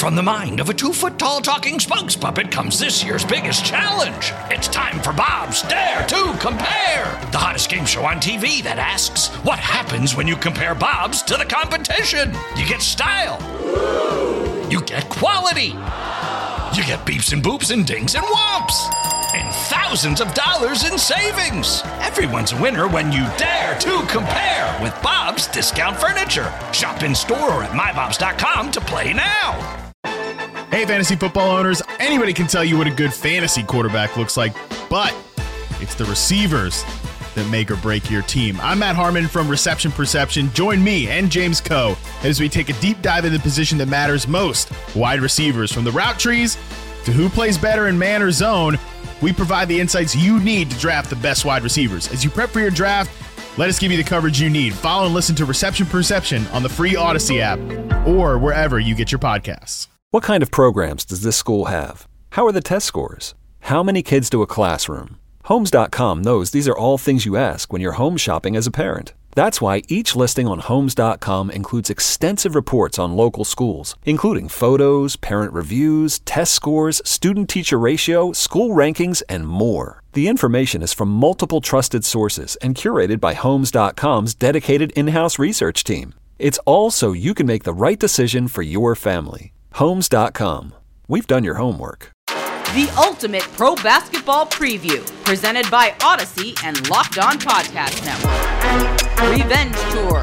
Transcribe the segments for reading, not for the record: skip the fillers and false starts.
From the mind of a 2-foot-tall talking spokes puppet comes this year's biggest challenge. It's time for Bob's Dare to Compare, the hottest game show on TV that asks, what happens when you compare Bobs to the competition? You get style. You get quality. You get beeps and boops and dings and whomps. And thousands of dollars in savings. Everyone's a winner when you dare to compare with Bob's Discount Furniture. Shop in store or at mybobs.com to play now. Hey, fantasy football owners, anybody can tell you what a good fantasy quarterback looks like, but it's the receivers that make or break your team. I'm Matt Harmon from Reception Perception. Join me and James Coe as we take a deep dive into the position that matters most, wide receivers. From the route trees to who plays better in man or zone, we provide the insights you need to draft the best wide receivers. As you prep for your draft, let us give you the coverage you need. Follow and listen to Reception Perception on the free Odyssey app or wherever you get your podcasts. What kind of programs does this school have? How are the test scores? How many kids do a classroom? Homes.com knows these are all things you ask when you're home shopping as a parent. That's why each listing on Homes.com includes extensive reports on local schools, including photos, parent reviews, test scores, student-teacher ratio, school rankings, and more. The information is from multiple trusted sources and curated by Homes.com's dedicated in-house research team. It's all so you can make the right decision for your family. Homes.com. We've done your homework. The ultimate pro basketball preview, presented by Odyssey and Locked On Podcast Network. Revenge Tour.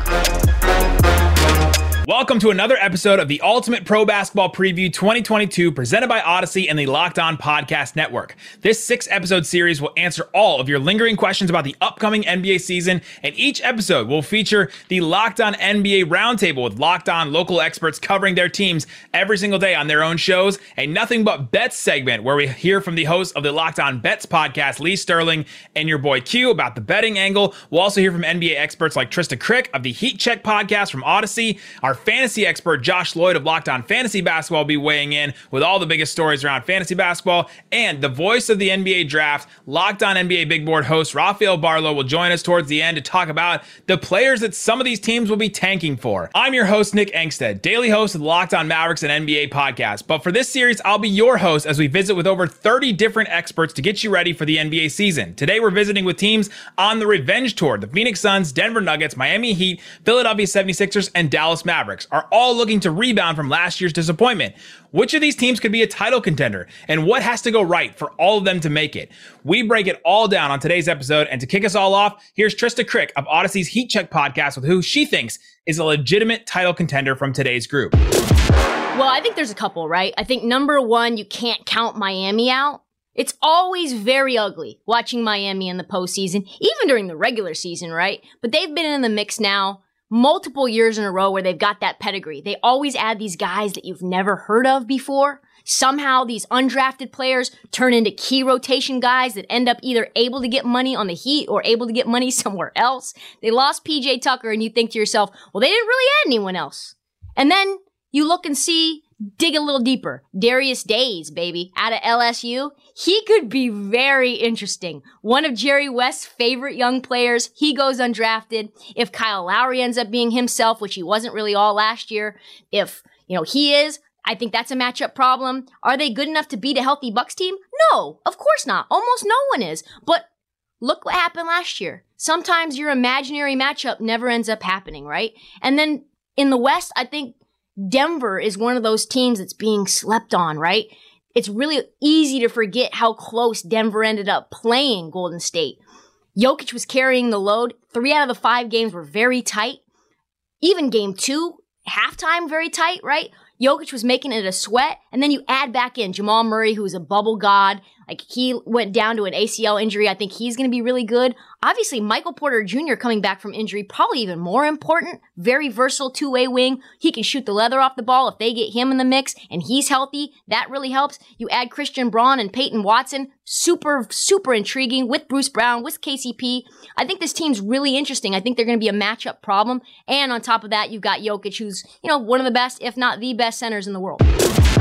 Welcome to another episode of the Ultimate Pro Basketball Preview 2022, presented by Odyssey and the Locked On Podcast Network. This 6-episode series will answer all of your lingering questions about the upcoming NBA season, and each episode will feature the Locked On NBA Roundtable with Locked On local experts covering their teams every single day on their own shows, a Nothing But Bets segment where we hear from the host of the Locked On Bets podcast, Lee Sterling, and your boy Q about the betting angle. We'll also hear from NBA experts like Trista Crick of the Heat Check podcast from Odyssey. Our fantasy expert Josh Lloyd of Locked On Fantasy Basketball will be weighing in with all the biggest stories around fantasy basketball, and the voice of the NBA draft, Locked On NBA Big Board host Rafael Barlow will join us towards the end to talk about the players that some of these teams will be tanking for. I'm your host, Nick Engstead, daily host of the Locked On Mavericks and NBA podcast, but for this series, I'll be your host as we visit with over 30 different experts to get you ready for the NBA season. Today, we're visiting with teams on the Revenge Tour. The Phoenix Suns, Denver Nuggets, Miami Heat, Philadelphia 76ers, and Dallas Mavericks are all looking to rebound from last year's disappointment. Which of these teams could be a title contender, and what has to go right for all of them to make it? We break it all down on today's episode, and to kick us all off, here's Trista Crick of Odyssey's Heat Check podcast with who she thinks is a legitimate title contender from today's group. Well, I think there's a couple, right? I think number one, you can't count Miami out. It's always very ugly watching Miami in the postseason, even during the regular season, right? But they've been in the mix now multiple years in a row where they've got that pedigree. They always add these guys that you've never heard of before. Somehow these undrafted players turn into key rotation guys that end up either able to get money on the Heat or able to get money somewhere else. They lost PJ Tucker and you think to yourself, well, they didn't really add anyone else. And then you look and see, dig a little deeper. Darius Days, baby, out of LSU. He could be very interesting. One of Jerry West's favorite young players. He goes undrafted. If Kyle Lowry ends up being himself, which he wasn't really all last year, if, he is, I think that's a matchup problem. Are they good enough to beat a healthy Bucks team? No, of course not. Almost no one is. But look what happened last year. Sometimes your imaginary matchup never ends up happening, right? And then in the West, I think Denver is one of those teams that's being slept on, right? It's really easy to forget how close Denver ended up playing Golden State. Jokic was carrying the load. 3 out of the 5 games were very tight. Even game 2, halftime, very tight, right? Jokic was making it a sweat. And then you add back in Jamal Murray, who's a bubble god. Like, he went down to an ACL injury. I think he's going to be really good. Obviously, Michael Porter Jr. coming back from injury, probably even more important. Very versatile two-way wing. He can shoot the leather off the ball if they get him in the mix, and he's healthy. That really helps. You add Christian Braun and Peyton Watson. Super, super intriguing with Bruce Brown, with KCP. I think this team's really interesting. I think they're going to be a matchup problem. And on top of that, you've got Jokic, who's, one of the best, if not the best centers in the world.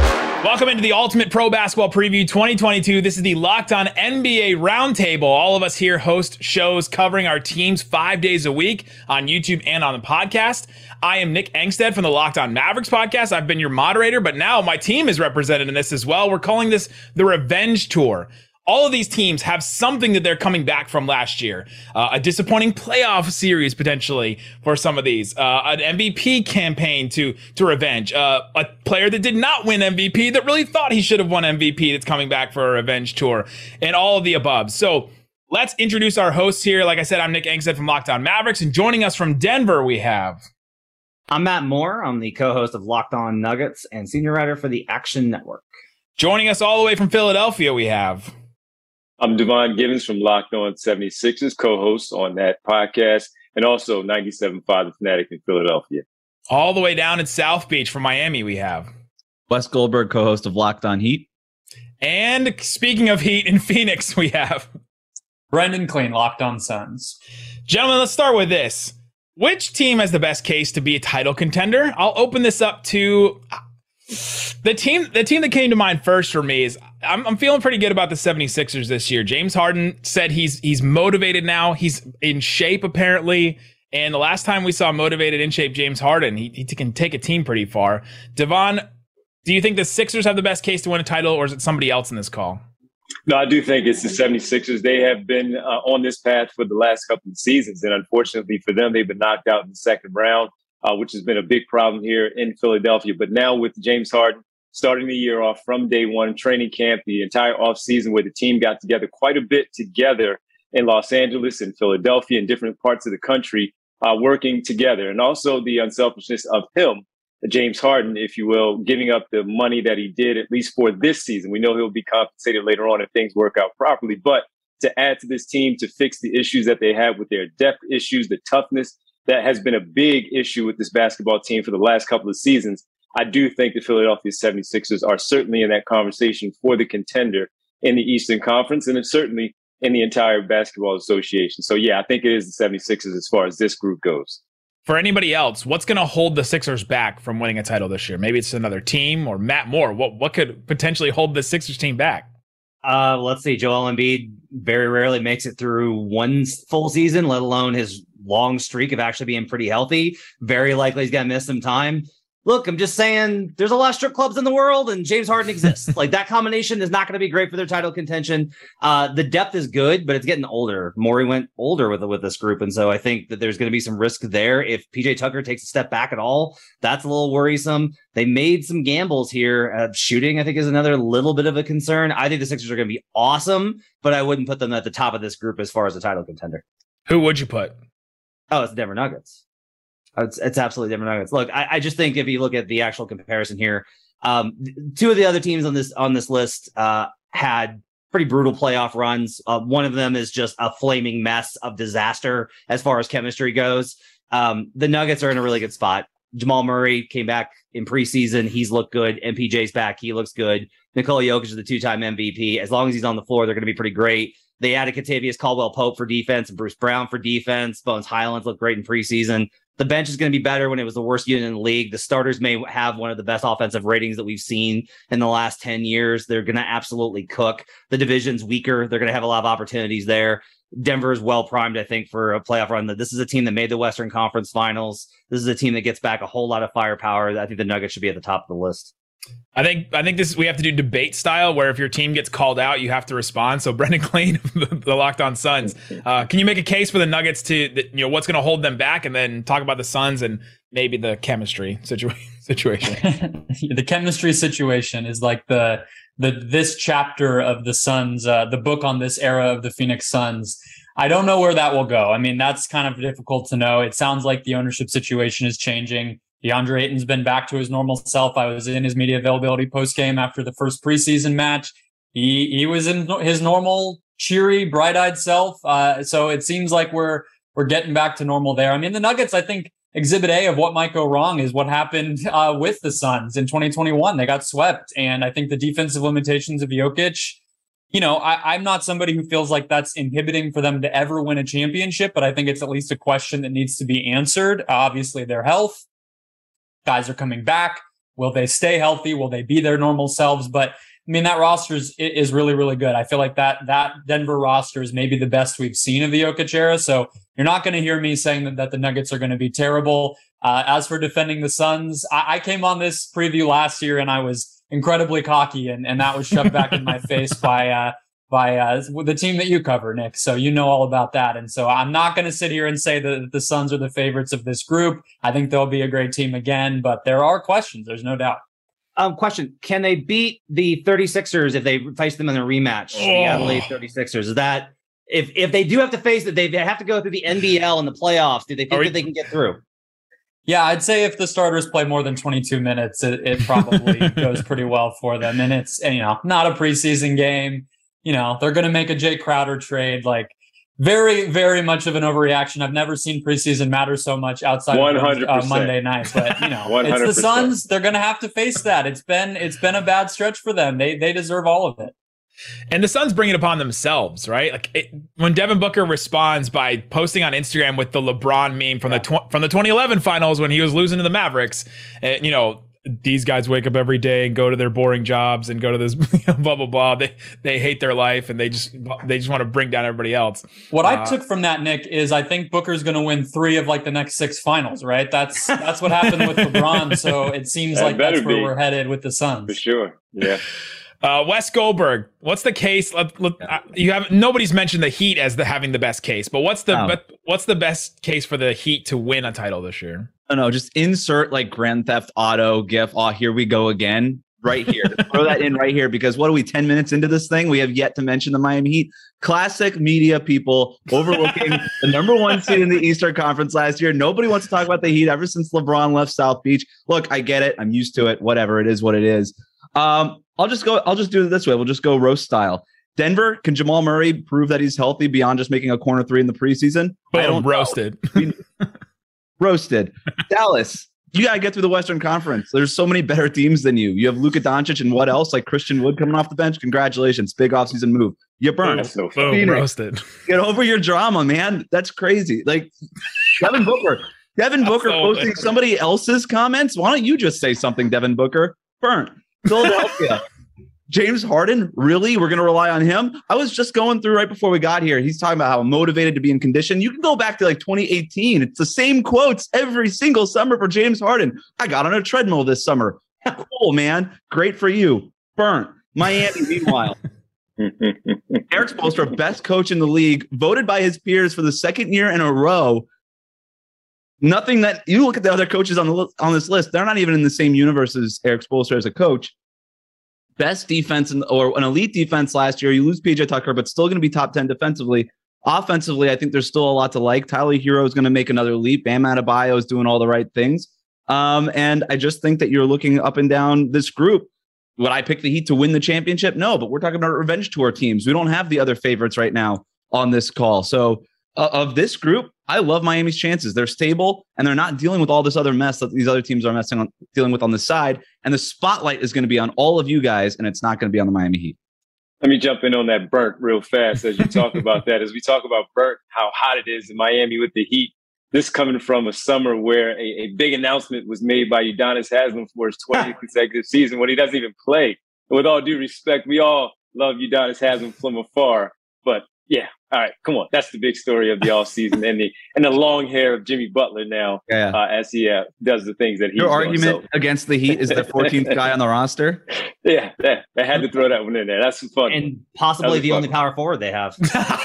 Welcome into the Ultimate Pro Basketball Preview 2022. This is the Locked On NBA Roundtable. All of us here host shows covering our teams 5 days a week on YouTube and on the podcast. I am Nick Engstead from the Locked On Mavericks podcast. I've been your moderator, but now my team is represented in this as well. We're calling this the Revenge Tour. All of these teams have something that they're coming back from last year. A disappointing playoff series, potentially, for some of these. An MVP campaign to revenge. A player that did not win MVP that really thought he should have won MVP that's coming back for a revenge tour. And all of the above. So let's introduce our hosts here. Like I said, I'm Nick Engstead from Locked On Mavericks. And joining us from Denver, we have... I'm Matt Moore. I'm the co-host of Locked On Nuggets and senior writer for the Action Network. Joining us all the way from Philadelphia, we have... I'm Devon Givens from Locked On 76ers, co-host on that podcast, and also 97.5 The Fanatic in Philadelphia. All the way down in South Beach from Miami, we have Wes Goldberg, co-host of Locked On Heat. And speaking of Heat in Phoenix, we have Brendan Clean, Locked On Suns. Gentlemen, let's start with this. Which team has the best case to be a title contender? I'll open this up to the team that came to mind first for me is I'm feeling pretty good about the 76ers this year. James Harden said he's motivated now. He's in shape apparently. And the last time we saw motivated, in shape James Harden, he can take a team pretty far. Devon, do you think the Sixers have the best case to win a title, or is it somebody else in this call? No, I do think it's the 76ers. They have been on this path for the last couple of seasons. And unfortunately for them, they've been knocked out in the second round, which has been a big problem here in Philadelphia. But now with James Harden starting the year off from day one, training camp, the entire offseason where the team got together quite a bit together in Los Angeles and Philadelphia and different parts of the country, working together. And also the unselfishness of him, James Harden, if you will, giving up the money that he did, at least for this season. We know he'll be compensated later on if things work out properly. But to add to this team, to fix the issues that they have with their depth issues, the toughness that has been a big issue with this basketball team for the last couple of seasons, I do think the Philadelphia 76ers are certainly in that conversation for the contender in the Eastern Conference, and it's certainly in the entire basketball association. So, yeah, I think it is the 76ers as far as this group goes. For anybody else, what's going to hold the Sixers back from winning a title this year? Maybe it's another team, or Matt Moore. What could potentially hold the Sixers team back? Let's see. Joel Embiid very rarely makes it through one full season, let alone his long streak of actually being pretty healthy. Very likely he's going to miss some time. Look, I'm just saying there's a lot of strip clubs in the world and James Harden exists. Like, that combination is not going to be great for their title contention. The depth is good, but it's getting older. Morey went older with this group. And so I think that there's going to be some risk there. If PJ Tucker takes a step back at all, that's a little worrisome. They made some gambles here. Shooting, I think, is another little bit of a concern. I think the Sixers are going to be awesome, but I wouldn't put them at the top of this group as far as a title contender. Who would you put? Oh, it's the Denver Nuggets. It's absolutely Denver Nuggets. Look, I just think if you look at the actual comparison here, two of the other teams on this list had pretty brutal playoff runs. One of them is just a flaming mess of disaster as far as chemistry goes. The Nuggets are in a really good spot. Jamal Murray came back in preseason. He's looked good. MPJ's back. He looks good. Nikola Jokic is the two-time MVP. As long as he's on the floor, they're going to be pretty great. They added Kentavious Caldwell-Pope for defense and Bruce Brown for defense. Bones Highlands looked great in preseason. The bench is going to be better when it was the worst unit in the league. The starters may have one of the best offensive ratings that we've seen in the last 10 years. They're going to absolutely cook. The division's weaker. They're going to have a lot of opportunities there. Denver is well primed, I think, for a playoff run. This is a team that made the Western Conference Finals. This is a team that gets back a whole lot of firepower. I think the Nuggets should be at the top of the list. I think we have to do debate style, where if your team gets called out, you have to respond. So Brendan Clean, the Locked On Suns, can you make a case for the Nuggets to, what's going to hold them back, and then talk about the Suns and maybe the chemistry situation? The chemistry situation is like this chapter of the Suns, the book on this era of the Phoenix Suns. I don't know where that will go. I mean, that's kind of difficult to know. It sounds like the ownership situation is changing. DeAndre Ayton's been back to his normal self. I was in his media availability post-game after the first preseason match. He was in his normal, cheery, bright-eyed self. So it seems like we're getting back to normal there. I mean, the Nuggets, I think, exhibit A of what might go wrong is what happened with the Suns in 2021. They got swept. And I think the defensive limitations of Jokic, I'm not somebody who feels like that's inhibiting for them to ever win a championship, but I think it's at least a question that needs to be answered. Obviously, their health. Guys are coming back. Will they stay healthy? Will they be their normal selves? But I mean, that roster is really, really good. I feel like that Denver roster is maybe the best we've seen of the Jokic era. So you're not going to hear me saying that the Nuggets are going to be terrible. As for defending the Suns, I came on this preview last year and I was incredibly cocky, and that was shoved back in my face by the team that you cover, Nick. So you know all about that. And so I'm not going to sit here and say that the Suns are the favorites of this group. I think they'll be a great team again, but there are questions. There's no doubt. Question. Can they beat the 36ers if they face them in a rematch? The Adelaide 36ers. Is that if they do have to face it, they have to go through the NBL and the playoffs. Do they think that they can get through? Yeah, I'd say if the starters play more than 22 minutes, it probably goes pretty well for them. And it's, not a preseason game. They're going to make a Jay Crowder trade. Like, very, very much of an overreaction. I've never seen preseason matter so much outside of Monday night. But it's the Suns. They're going to have to face that. It's been a bad stretch for them. They deserve all of it. And the Suns bring it upon themselves, right? Like when Devin Booker responds by posting on Instagram with the LeBron meme from the 2011 finals when he was losing to the Mavericks, these guys wake up every day and go to their boring jobs and go to this blah blah blah. They hate their life and they just want to bring down everybody else. What I took from that, Nick, is I think Booker's going to win 3 of the next 6 finals. Right? That's what happened with LeBron. So it seems like that's where we're headed with the Suns for sure. Yeah. Wes Goldberg, what's the case? Nobody's mentioned the Heat as having the best case, but what's the best case for the Heat to win a title this year? No, just insert Grand Theft Auto gif. Oh, here we go again. Right here. Throw that in right here, because what are we, 10 minutes into this thing? We have yet to mention the Miami Heat. Classic media people overlooking the number 1 seed in the Eastern Conference last year. Nobody wants to talk about the Heat ever since LeBron left South Beach. Look, I get it. I'm used to it. Whatever. It is what it is. I'll just do it this way. We'll just go roast style. Denver, can Jamal Murray prove that he's healthy beyond just making a corner 3 in the preseason? Roasted. Roasted. Dallas, you got to get through the Western Conference. There's so many better teams than you. You have Luka Doncic and what else? Christian Wood coming off the bench. Congratulations. Big offseason move. You burned. Roasted. Get over your drama, man. That's crazy. Devin Booker. Posting somebody else's comments. Why don't you just say something, Devin Booker? Burnt. Philadelphia. James Harden, really? We're going to rely on him? I was just going through right before we got here. He's talking about how motivated to be in condition. You can go back to 2018. It's the same quotes every single summer for James Harden. I got on a treadmill this summer. Cool, man. Great for you. Burnt. Miami, meanwhile. Eric Spoelstra, best coach in the league, voted by his peers for the 2nd year in a row. Nothing that you look at the other coaches on this list, they're not even in the same universe as Eric Spoelstra as a coach. Best defense or an elite defense last year. You lose PJ Tucker, but still going to be top 10 defensively. Offensively, I think there's still a lot to like. Tyler Hero is going to make another leap. Bam Adebayo is doing all the right things. And I just think that you're looking up and down this group. Would I pick the Heat to win the championship? No, but we're talking about revenge tour teams. We don't have the other favorites right now on this call. So of this group, I love Miami's chances. They're stable and they're not dealing with all this other mess that these other teams are dealing with on the side. And the spotlight is going to be on all of you guys, and it's not going to be on the Miami Heat. Let me jump in on that burnt real fast as you talk about that. As we talk about burnt, how hot it is in Miami with the Heat. This coming from a summer where a big announcement was made by Udonis Haslem for his 20th consecutive season when he doesn't even play. And with all due respect, we all love Udonis Haslem from afar. But yeah, all right, come on. That's the big story of the offseason and the long hair of Jimmy Butler now as he does the things that he's doing. Your argument against the Heat is the 14th guy on the roster? Yeah, I had to throw that one in there. That's fun. And possibly the only power forward they have.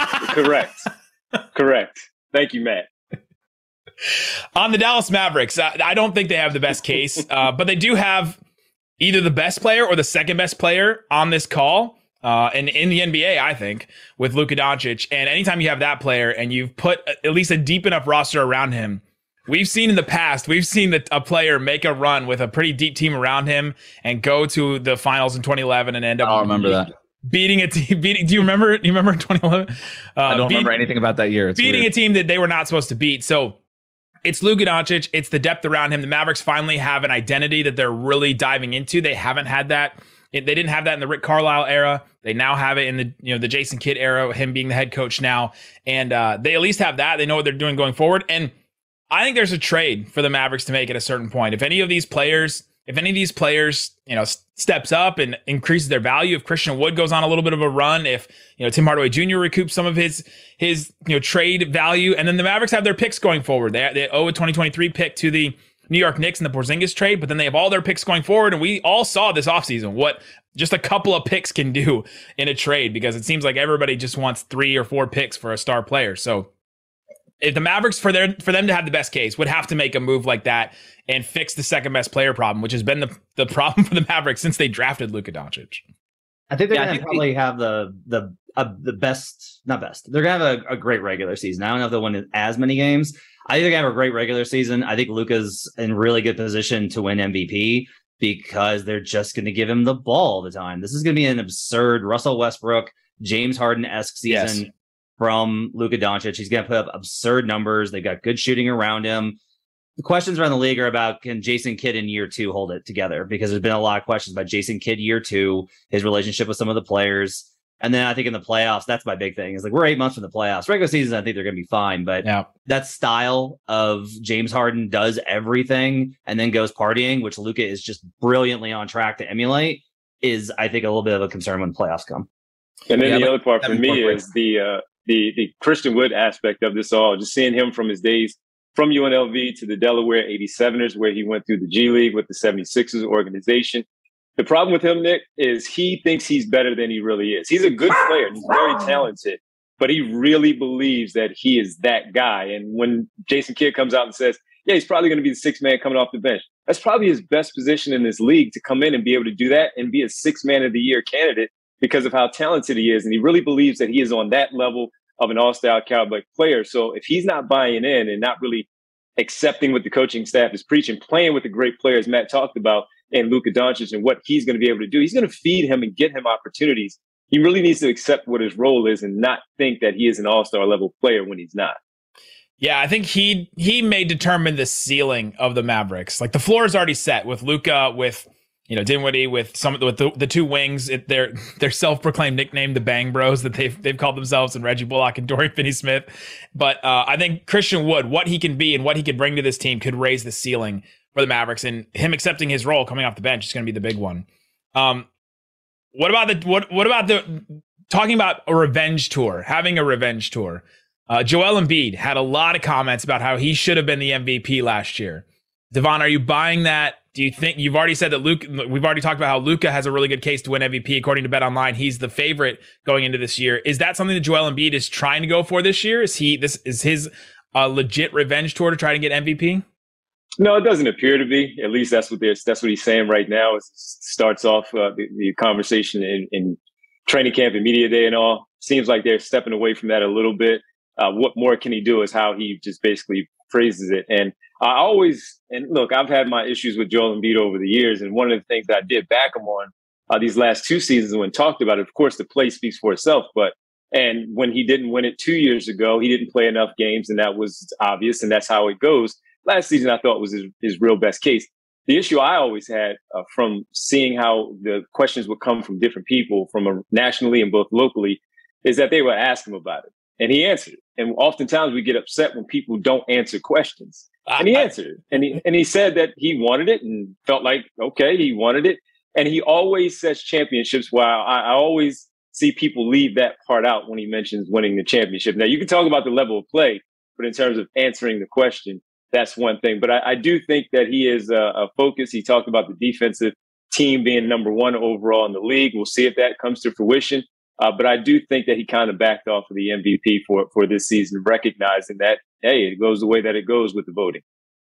Correct. Thank you, Matt. On the Dallas Mavericks, I don't think they have the best case, but they do have either the best player or the second best player on this call. And in the NBA, I think, with Luka Doncic. And anytime you have that player and you've put at least a deep enough roster around him, we've seen in the past, a player make a run with a pretty deep team around him and go to the finals in 2011 and end up. I remember that. Beating a team. Do you remember? You remember 2011? I don't remember anything about that year. It's beating weird. A team that they were not supposed to beat. So it's Luka Doncic. It's the depth around him. The Mavericks finally have an identity that they're really diving into. They haven't had that. They didn't have that in the Rick Carlisle era. They now have it in the Jason Kidd era, him being the head coach now. And they at least have that. They know what they're doing going forward. And I think there's a trade for the Mavericks to make at a certain point. If any of these players, if any of these players, steps up and increases their value, if Christian Wood goes on a little bit of a run, if, Tim Hardaway Jr. recoups some of his trade value, and then the Mavericks have their picks going forward. They owe a 2023 pick to the New York Knicks in the Porzingis trade, but then they have all their picks going forward. And we all saw this offseason what just a couple of picks can do in a trade, because it seems like everybody just wants 3 or 4 picks for a star player. So if the Mavericks, for them to have the best case, would have to make a move like that and fix the second best player problem, which has been the problem for the Mavericks since they drafted Luka Doncic. I think they're going to probably have the best, not best. They're going to have a great regular season. I don't know if they'll win as many games. I think they're going to have a great regular season. I think Luka's in really good position to win MVP because they're just going to give him the ball all the time. This is going to be an absurd Russell Westbrook, James Harden-esque season from Luka Doncic. He's going to put up absurd numbers. They've got good shooting around him. The questions around the league are about, can Jason Kidd in year 2 hold it together? Because there's been a lot of questions about Jason Kidd year 2, his relationship with some of the players. And then I think in the playoffs, that's my big thing. Is like, we're 8 months from the playoffs. Regular season, I think they're going to be fine. But that style of James Harden does everything and then goes partying, which Luka is just brilliantly on track to emulate, is, I think, a little bit of a concern when playoffs come. And then the other part for me is the Christian Wood aspect of this all. Just seeing him from his days from UNLV to the Delaware 87ers, where he went through the G League with the 76ers organization. The problem with him, Nick, is he thinks he's better than he really is. He's a good player. He's very talented, but he really believes that he is that guy. And when Jason Kidd comes out and says, yeah, he's probably going to be the sixth man coming off the bench, that's probably his best position in this league, to come in and be able to do that and be a sixth man of the year candidate because of how talented he is. And he really believes that he is on that level of an all-star caliber player. So if he's not buying in and not really accepting what the coaching staff is preaching, playing with the great players Matt talked about, and Luka Doncic and what he's going to be able to do, he's going to feed him and get him opportunities. He really needs to accept what his role is and not think that he is an all-star level player when he's not. Yeah, I think he may determine the ceiling of the Mavericks. Like, the floor is already set with Luka, with Dinwiddie, with the two wings. Their self-proclaimed nickname, the Bang Bros, that they've called themselves, and Reggie Bullock and Dorian Finney-Smith. But I think Christian Wood, what he can be and what he could bring to this team, could raise the ceiling for the Mavericks, and him accepting his role coming off the bench is going to be the big one. What about talking about a revenge tour, having a revenge tour? Joel Embiid had a lot of comments about how he should have been the MVP last year. Devon, are you buying that? Do you think, you've already said that we've already talked about how Luka has a really good case to win MVP. According to BetOnline, he's the favorite going into this year. Is that something that Joel Embiid is trying to go for this year? Is his legit revenge tour to try to get MVP? No, it doesn't appear to be. At least that's what he's saying right now. It starts off the conversation in training camp and media day and all. Seems like they're stepping away from that a little bit. What more can he do is how he just basically phrases it. And look, I've had my issues with Joel Embiid over the years. And one of the things that I did back him on these last 2 seasons when talked about it, of course, the play speaks for itself. And when he didn't win it 2 years ago, he didn't play enough games, and that was obvious. And that's how it goes. Last season, I thought was his real best case. The issue I always had from seeing how the questions would come from different people, from nationally and both locally, is that they would ask him about it. And he answered it. And oftentimes we get upset when people don't answer questions. And he answered it. And he said that he wanted it and felt like, okay, he wanted it. And he always says championships, while I always see people leave that part out when he mentions winning the championship. Now, you can talk about the level of play, but in terms of answering the question, that's one thing. But I do think that he is a focus. He talked about the defensive team being number 1 overall in the league. We'll see if that comes to fruition. But I do think that he kind of backed off of the MVP for this season, recognizing that, hey, it goes the way that it goes with the voting.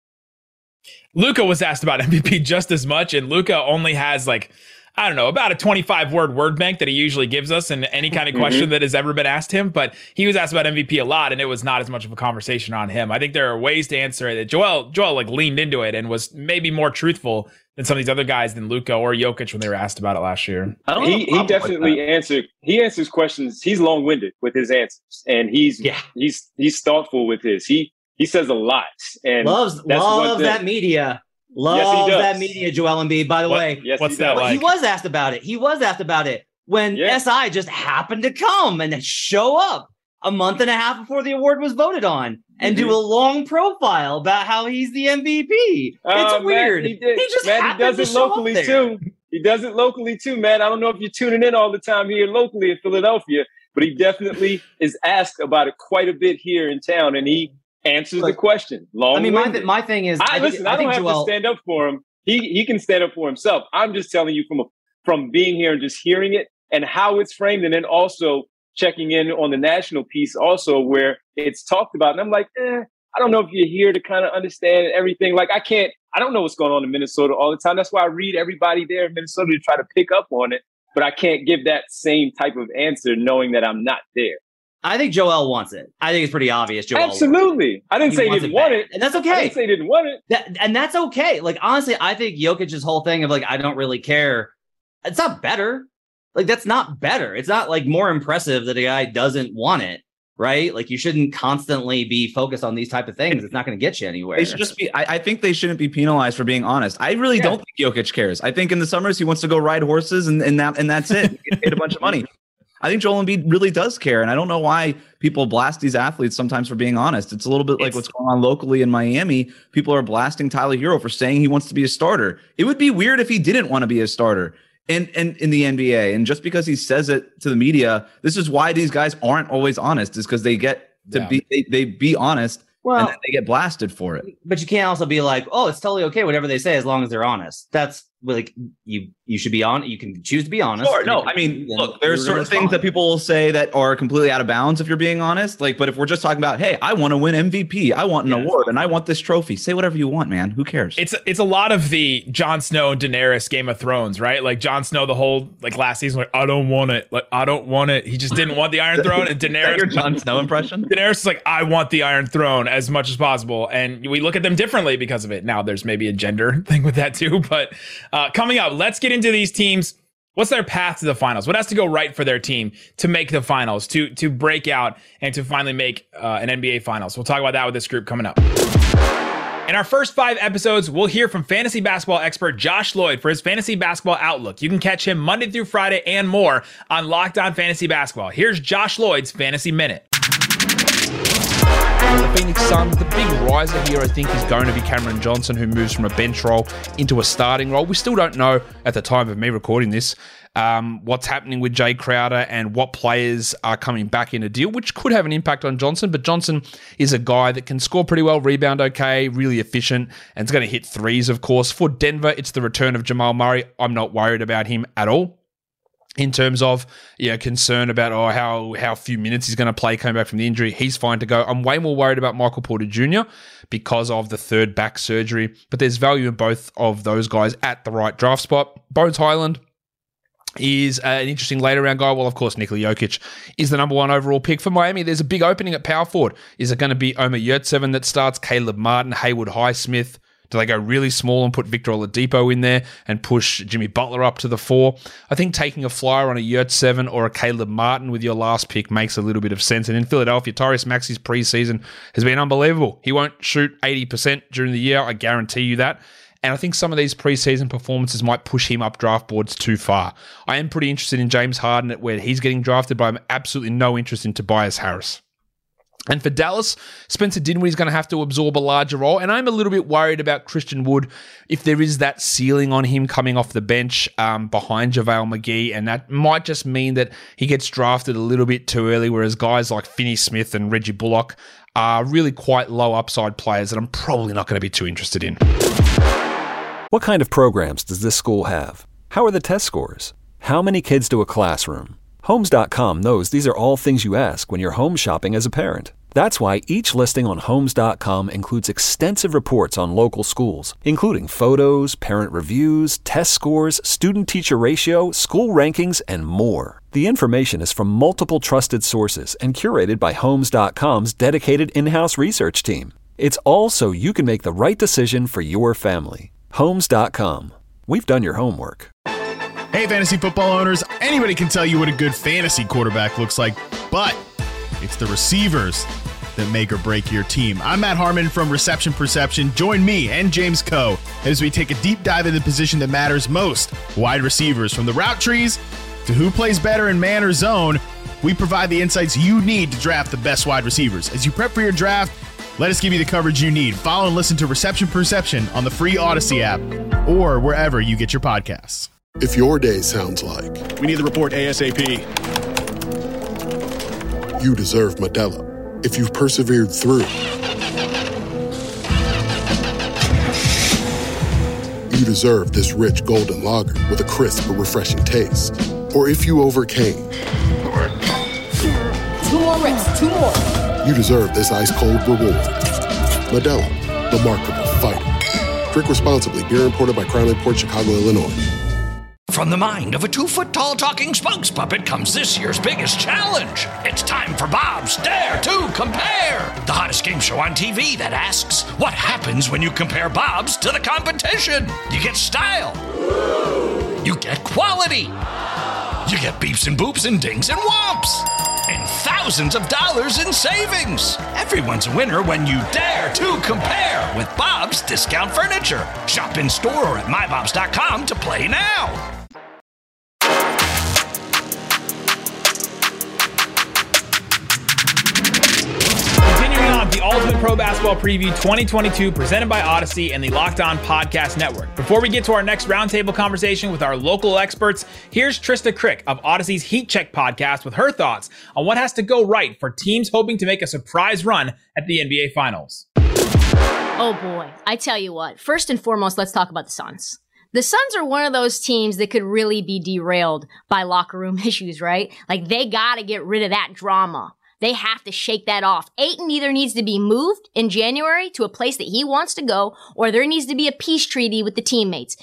Luka was asked about MVP just as much, and Luka only has about a 25-word word bank that he usually gives us in any kind of question that has ever been asked him. But he was asked about MVP a lot, and it was not as much of a conversation on him. I think there are ways to answer it. Joel leaned into it and was maybe more truthful than some of these other guys, than Luka or Jokic when they were asked about it last year. He definitely answered. He answers questions. He's long-winded with his answers, and he's thoughtful with his. He says a lot, and loves that media. Loves that media, Joel Embiid, by the way. Yes, what's that like? He was asked about it. When SI just happened to come and show up a month and a half before the award was voted on. and do a long profile about how he's the MVP. It's weird. Matt, he does it locally too. He does it locally too, Matt. I don't know if you're tuning in all the time here locally in Philadelphia, but he definitely is asked about it quite a bit here in town, and he answers the question. My thing is, I don't have to stand up for him. He can stand up for himself. I'm just telling you from being here and just hearing it and how it's framed, and then also checking in on the national piece also where it's talked about. And I'm like, I don't know if you're here to kind of understand everything. Like, I don't know what's going on in Minnesota all the time. That's why I read everybody there in Minnesota to try to pick up on it. But I can't give that same type of answer knowing that I'm not there. I think Joel wants it. I think it's pretty obvious. Joel Absolutely. I didn't say he didn't want it. And that's okay. I didn't say he didn't want it. And that's okay. Like, honestly, I think Jokic's whole thing of like, I don't really care. It's not better. Like, that's not better. It's not like more impressive that a guy doesn't want it. Right? Like, you shouldn't constantly be focused on these type of things. It's not going to get you anywhere. They should just be. I think they shouldn't be penalized for being honest. I really don't think Jokic cares. I think in the summers he wants to go ride horses and that's it. Get paid a bunch of money. I think Joel Embiid really does care, and I don't know why people blast these athletes sometimes for being honest. It's a little bit like what's going on locally in Miami. People are blasting Tyler Hero for saying he wants to be a starter. It would be weird if he didn't want to be a starter. And in the NBA, and just because he says it to the media, this is why these guys aren't always honest, is because they get to be honest, and then they get blasted for it. But you can't also be like, oh, it's totally okay, whatever they say, as long as they're honest. That's like, you should be on. You can choose to be honest. Sure, no, I mean, look, there's certain things that people will say that are completely out of bounds if you're being honest. Like, but if we're just talking about, hey, I want to win MVP, I want an award, and I want this trophy. Say whatever you want, man. Who cares? It's a lot of the Jon Snow and Daenerys Game of Thrones, right? Like Jon Snow, the whole like last season, like I don't want it. Like I don't want it. He just didn't want the Iron Throne. And Daenerys, your Jon Snow impression? Daenerys is like, I want the Iron Throne as much as possible, and we look at them differently because of it. Now there's maybe a gender thing with that too, but coming up, let's get into these teams. What's their path to the finals? What has to go right for their team to make the finals, to break out and to finally make an NBA finals? We'll talk about that with this group coming up. In our first 5 episodes, we'll hear from fantasy basketball expert Josh Lloyd for his fantasy basketball outlook. You can catch him Monday through Friday and more on Locked On Fantasy Basketball. Here's Josh Lloyd's Fantasy Minute. The Phoenix Suns, the big riser here, I think, is going to be Cameron Johnson, who moves from a bench role into a starting role. We still don't know, at the time of me recording this, what's happening with Jay Crowder and what players are coming back in a deal, which could have an impact on Johnson. But Johnson is a guy that can score pretty well, rebound okay, really efficient, and is going to hit threes, of course. For Denver, it's the return of Jamal Murray. I'm not worried about him at all. In terms of concern about how few minutes he's going to play coming back from the injury, he's fine to go. I'm way more worried about Michael Porter Jr. because of the third back surgery, but there's value in both of those guys at the right draft spot. Bones Highland is an interesting later round guy. Well, of course, Nikola Jokic is the number 1 overall pick for Miami. There's a big opening at power forward. Is it going to be Omer Yurtseven that starts, Caleb Martin, Haywood Highsmith? Do they go really small and put Victor Oladipo in there and push Jimmy Butler up to the 4? I think taking a flyer on a Yurtseven or a Caleb Martin with your last pick makes a little bit of sense. And in Philadelphia, Tyrese Maxey's preseason has been unbelievable. He won't shoot 80% during the year, I guarantee you that. And I think some of these preseason performances might push him up draft boards too far. I am pretty interested in James Harden at where he's getting drafted, but I'm absolutely no interest in Tobias Harris. And for Dallas, Spencer Dinwiddie's going to have to absorb a larger role. And I'm a little bit worried about Christian Wood if there is that ceiling on him coming off the bench behind JaVale McGee. And that might just mean that he gets drafted a little bit too early, whereas guys like Finney Smith and Reggie Bullock are really quite low upside players that I'm probably not going to be too interested in. What kind of programs does this school have? How are the test scores? How many kids do a classroom? Homes.com knows these are all things you ask when you're home shopping as a parent. That's why each listing on Homes.com includes extensive reports on local schools, including photos, parent reviews, test scores, student-teacher ratio, school rankings, and more. The information is from multiple trusted sources and curated by Homes.com's dedicated in-house research team. It's all so you can make the right decision for your family. Homes.com. We've done your homework. Hey, fantasy football owners, anybody can tell you what a good fantasy quarterback looks like, but it's the receivers that make or break your team. I'm Matt Harmon from Reception Perception. Join me and James Coe as we take a deep dive into the position that matters most, wide receivers. From the route trees to who plays better in man or zone, we provide the insights you need to draft the best wide receivers. As you prep for your draft, Let us give you the coverage you need. Follow and listen to Reception Perception on the free Odyssey app or wherever you get your podcasts. If your day sounds like we need the report ASAP, you deserve Modelo. If you've persevered through, you deserve this rich golden lager with a crisp but refreshing taste. Or if you overcame. 2 more reps, 2 more. You deserve this ice-cold reward. Modelo, the Markable Fighter. Drink responsibly. Beer imported by Crown Imports, Chicago, Illinois. From the mind of a 2-foot-tall talking spokes puppet comes this year's biggest challenge. It's time for Bob's Dare to Compare, the hottest game show on TV that asks, what happens when you compare Bob's to the competition? You get style. You get quality. You get beeps and boops and dings and whomps. And thousands of dollars in savings. Everyone's a winner when you dare to compare with Bob's Discount Furniture. Shop in store or at mybobs.com to play now. The Ultimate Pro Basketball Preview 2022 presented by Odyssey and the Locked On Podcast Network. Before we get to our next roundtable conversation with our local experts, here's Trista Crick of Odyssey's Heat Check podcast with her thoughts on what has to go right for teams hoping to make a surprise run at the NBA Finals. Oh boy, I tell you what. First and foremost, let's talk about the Suns. The Suns are one of those teams that could really be derailed by locker room issues, right? Like, they got to get rid of that drama. They have to shake that off. Ayton either needs to be moved in January to a place that he wants to go, or there needs to be a peace treaty with the teammates.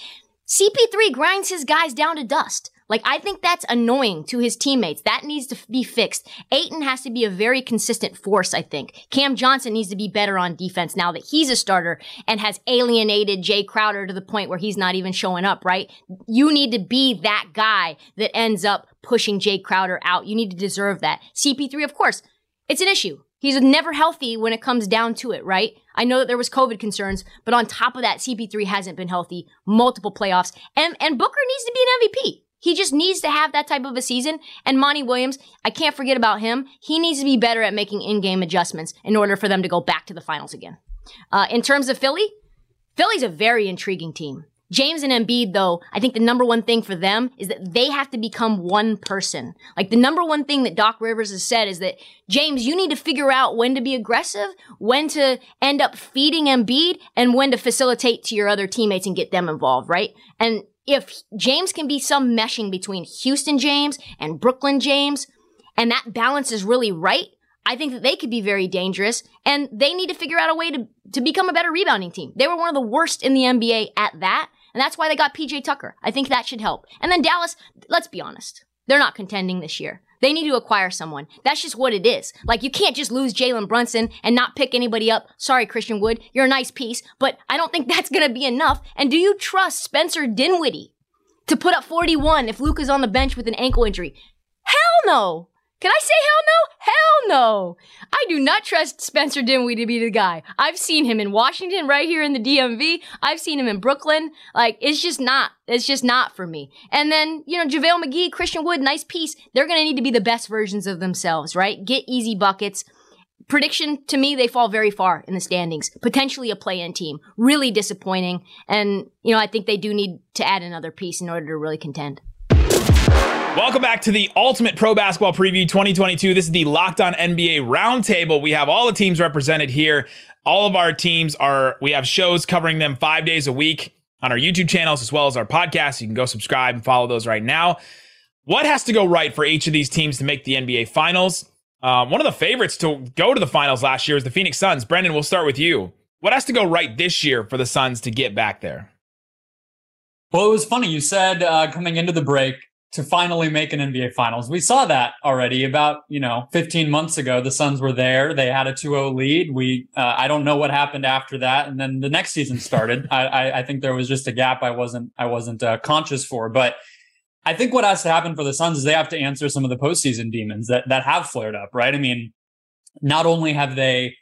CP3 grinds his guys down to dust. Like, I think that's annoying to his teammates. That needs to be fixed. Ayton has to be a very consistent force, I think. Cam Johnson needs to be better on defense now that he's a starter and has alienated Jay Crowder to the point where he's not even showing up, right? You need to be that guy that ends up pushing Jay Crowder out. You need to deserve that. CP3, of course, it's an issue. He's never healthy when it comes down to it, right? I know that there was COVID concerns, but on top of that, CP3 hasn't been healthy, multiple playoffs, and Booker needs to be an MVP. He just needs to have that type of a season. And Monty Williams, I can't forget about him. He needs to be better at making in-game adjustments in order for them to go back to the finals again. In terms of Philly's a very intriguing team. James and Embiid, though, I think the number one thing for them is that they have to become one person. Like, the number one thing that Doc Rivers has said is that, James, you need to figure out when to be aggressive, when to end up feeding Embiid, and when to facilitate to your other teammates and get them involved, right? And if James can be some meshing between Houston James and Brooklyn James, and that balance is really right, I think that they could be very dangerous, and they need to figure out a way to become a better rebounding team. They were one of the worst in the NBA at that, and that's why they got PJ Tucker. I think that should help. And then Dallas, let's be honest, they're not contending this year. They need to acquire someone. That's just what it is. Like, you can't just lose Jalen Brunson and not pick anybody up. Sorry, Christian Wood, you're a nice piece, but I don't think that's going to be enough. And do you trust Spencer Dinwiddie to put up 41 if Luka's on the bench with an ankle injury? Hell no. Can I say hell no? Hell no. I do not trust Spencer Dinwiddie to be the guy. I've seen him in Washington, right here in the DMV. I've seen him in Brooklyn. Like, it's just not for me. And then, JaVale McGee, Christian Wood, nice piece. They're going to need to be the best versions of themselves, right? Get easy buckets. Prediction, to me, they fall very far in the standings. Potentially a play-in team. Really disappointing. And, I think they do need to add another piece in order to really contend. Welcome back to the Ultimate Pro Basketball Preview 2022. This is the Locked On NBA Roundtable. We have all the teams represented here. All of our teams we have shows covering them 5 days a week on our YouTube channels as well as our podcast. You can go subscribe and follow those right now. What has to go right for each of these teams to make the NBA Finals? One of the favorites to go to the finals last year was the Phoenix Suns. Brendan, we'll start with you. What has to go right this year for the Suns to get back there? Well, it was funny. You said coming into the break, to finally make an NBA Finals. We saw that already about, 15 months ago. The Suns were there. They had a 2-0 lead. I don't know what happened after that. And then the next season started. I think there was just a gap I wasn't conscious for. But I think what has to happen for the Suns is they have to answer some of the postseason demons that have flared up, right? I mean, not only have they,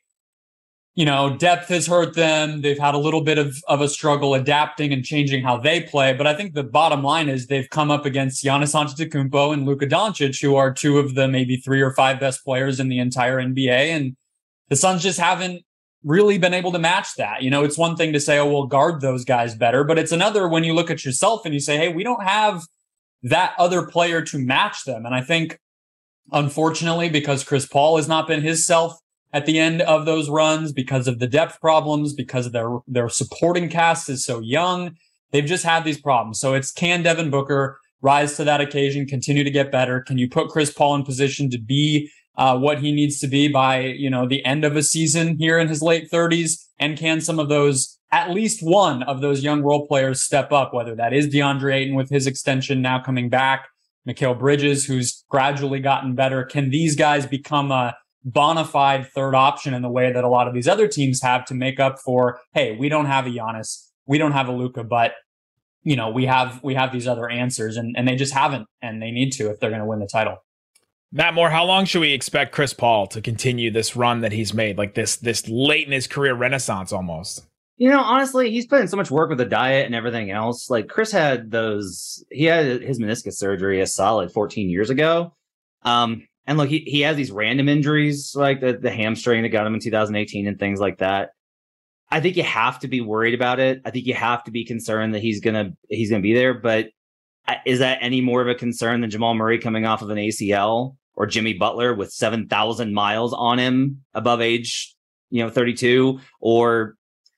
depth has hurt them. They've had a little bit of a struggle adapting and changing how they play. But I think the bottom line is they've come up against Giannis Antetokounmpo and Luka Doncic, who are two of the maybe 3 or 5 best players in the entire NBA. And the Suns just haven't really been able to match that. You know, it's one thing to say, oh, we'll guard those guys better, but it's another when you look at yourself and you say, hey, we don't have that other player to match them. And I think, unfortunately, because Chris Paul has not been his self at the end of those runs, because of the depth problems, because of their supporting cast is so young, they've just had these problems. So it's, can Devin Booker rise to that occasion, continue to get better? Can you put Chris Paul in position to be what he needs to be by, you know, the end of a season here in his late 30s? And can some of those, at least one of those young role players, step up, whether that is DeAndre Ayton with his extension now coming back, Mikal Bridges, who's gradually gotten better? Can these guys become a bona fide third option in the way that a lot of these other teams have to make up for, hey, we don't have a Giannis, we don't have a Luka, but you know, we have these other answers, and they just haven't, and they need to if they're going to win the title. Matt Moore, how long should we expect Chris Paul to continue this run that he's made, like this late in his career renaissance almost? You know, honestly, he's put in so much work with the diet and everything else. Like Chris had his meniscus surgery a solid 14 years ago. And look, he has these random injuries like the hamstring that got him in 2018 and things like that. I think you have to be worried about it. I think you have to be concerned that he's gonna be there. But is that any more of a concern than Jamal Murray coming off of an ACL, or Jimmy Butler with 7,000 miles on him above age, 32, or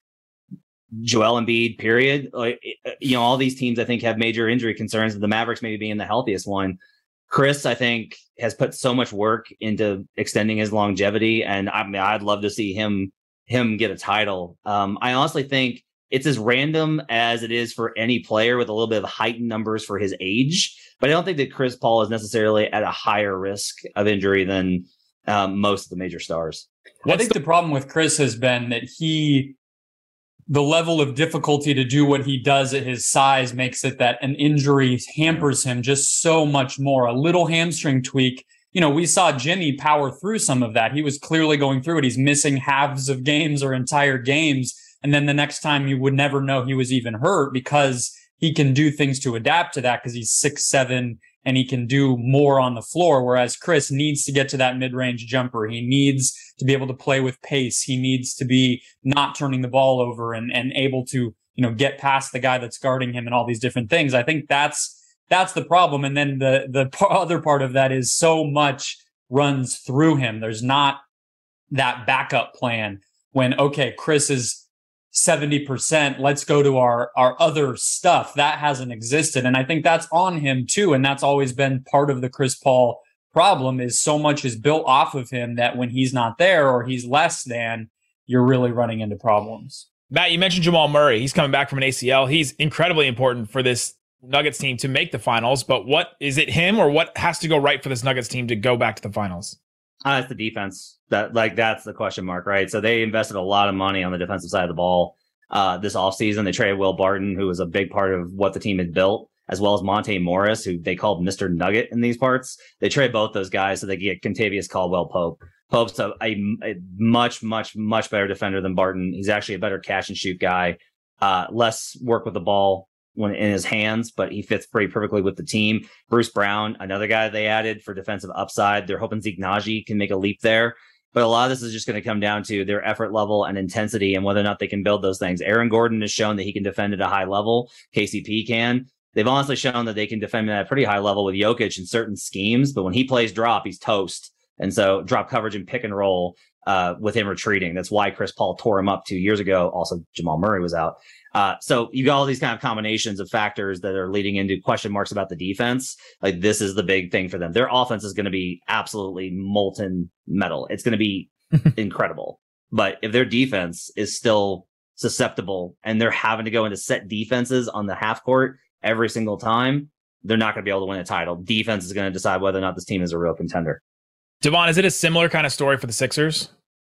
Joel Embiid? Period. Like, all these teams I think have major injury concerns. The Mavericks maybe being the healthiest one. Chris, I think, has put so much work into extending his longevity, and I mean, I'd love to see him get a title. I honestly think it's as random as it is for any player with a little bit of heightened numbers for his age, but I don't think that Chris Paul is necessarily at a higher risk of injury than most of the major stars. I think the problem with Chris has been that the level of difficulty to do what he does at his size makes it that an injury hampers him just so much more. A little hamstring tweak. We saw Jimmy power through some of that. He was clearly going through it. He's missing halves of games or entire games. And then the next time you would never know he was even hurt, because he can do things to adapt to that because he's 6'7" and he can do more on the floor. Whereas Chris needs to get to that mid-range jumper. He needs to be able to play with pace. He needs to be not turning the ball over and able to, get past the guy that's guarding him and all these different things. I think that's the problem. And then the other part of that is so much runs through him. There's not that backup plan when, okay, Chris is 70%, let's go to our other stuff. That hasn't existed. And I think that's on him too. And that's always been part of the Chris Paul problem, is so much is built off of him that when he's not there or he's less than, you're really running into problems. Matt, you mentioned Jamal Murray. He's coming back from an ACL. He's incredibly important for this Nuggets team to make the finals, but what is it, him or what has to go right for this Nuggets team to go back to the finals? It's the defense. That's the question mark, right? So they invested a lot of money on the defensive side of the ball this offseason. They traded Will Barton, who was a big part of what the team had built, as well as Monte Morris, who they called Mr. Nugget in these parts. They traded both those guys so they could get Kentavious Caldwell-Pope. Pope's a much, much, much better defender than Barton. He's actually a better catch and shoot guy. Less work with the ball when in his hands, but he fits pretty perfectly with the team. Bruce Brown, another guy they added for defensive upside. They're hoping Zeke Naji can make a leap there. But a lot of this is just going to come down to their effort level and intensity and whether or not they can build those things. Aaron Gordon has shown that he can defend at a high level. KCP can. They've honestly shown that they can defend at a pretty high level with Jokic in certain schemes, but when he plays drop, he's toast. And so drop coverage and pick and roll with him retreating. That's why Chris Paul tore him up 2 years ago. Also, Jamal Murray was out. So you got all these kind of combinations of factors that are leading into question marks about the defense. Like, this is the big thing for them. Their offense is going to be absolutely molten metal. It's going to be incredible. But if their defense is still susceptible and they're having to go into set defenses on the half court every single time, they're not going to be able to win a title. Defense is going to decide whether or not this team is a real contender. Devon, is it a similar kind of story for the Sixers?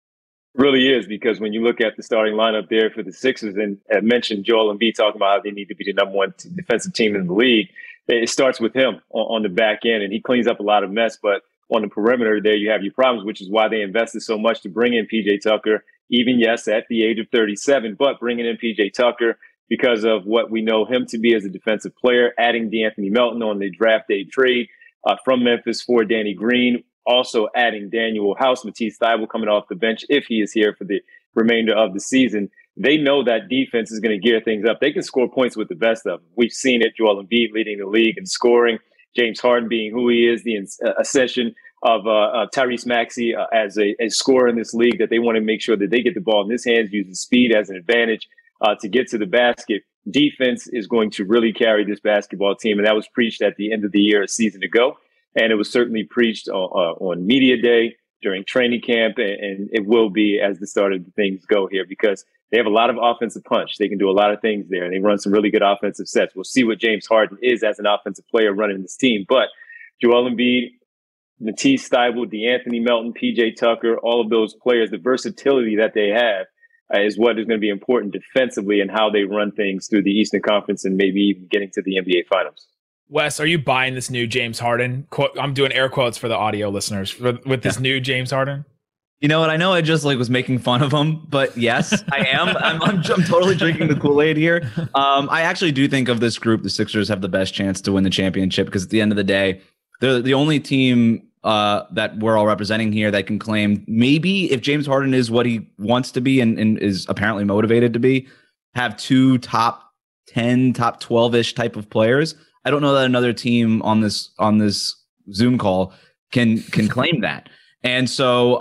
Really is, because when you look at the starting lineup there for the Sixers, and I mentioned Joel Embiid talking about how they need to be the number one defensive team in the league, it starts with him on the back end, and he cleans up a lot of mess. But on the perimeter there, you have your problems, which is why they invested so much to bring in PJ Tucker, even, yes, at the age of 37, but bringing in PJ Tucker because of what we know him to be as a defensive player, adding DeAnthony Melton on the draft day trade from Memphis for Danny Green. Also adding Daniel House, Matisse Thybulle coming off the bench if he is here for the remainder of the season. They know that defense is going to gear things up. They can score points with the best of them. We've seen it. Joel Embiid leading the league in scoring. James Harden being who he is, the ascension of Tyrese Maxey as a scorer in this league, that they want to make sure that they get the ball in his hands, using speed as an advantage to get to the basket. Defense is going to really carry this basketball team. And that was preached at the end of the year, a season ago. And it was certainly preached on media day, during training camp, and it will be as the start of things go here, because they have a lot of offensive punch. They can do a lot of things there, and they run some really good offensive sets. We'll see what James Harden is as an offensive player running this team. But Joel Embiid, Matisse Thybulle, DeAnthony Melton, PJ Tucker, all of those players, the versatility that they have is what is going to be important defensively and how they run things through the Eastern Conference and maybe even getting to the NBA Finals. Wes, are you buying this new James Harden? I'm doing air quotes for the audio listeners with this new James Harden. You know what? I know I just was making fun of him, but yes, I am. I'm totally drinking the Kool-Aid here. I actually do think of this group, the Sixers have the best chance to win the championship, because at the end of the day, they're the only team that we're all representing here that can claim, maybe if James Harden is what he wants to be and is apparently motivated to be, have 2 top 10, top 12-ish type of players. I don't know that another team on this Zoom call can claim that. And so,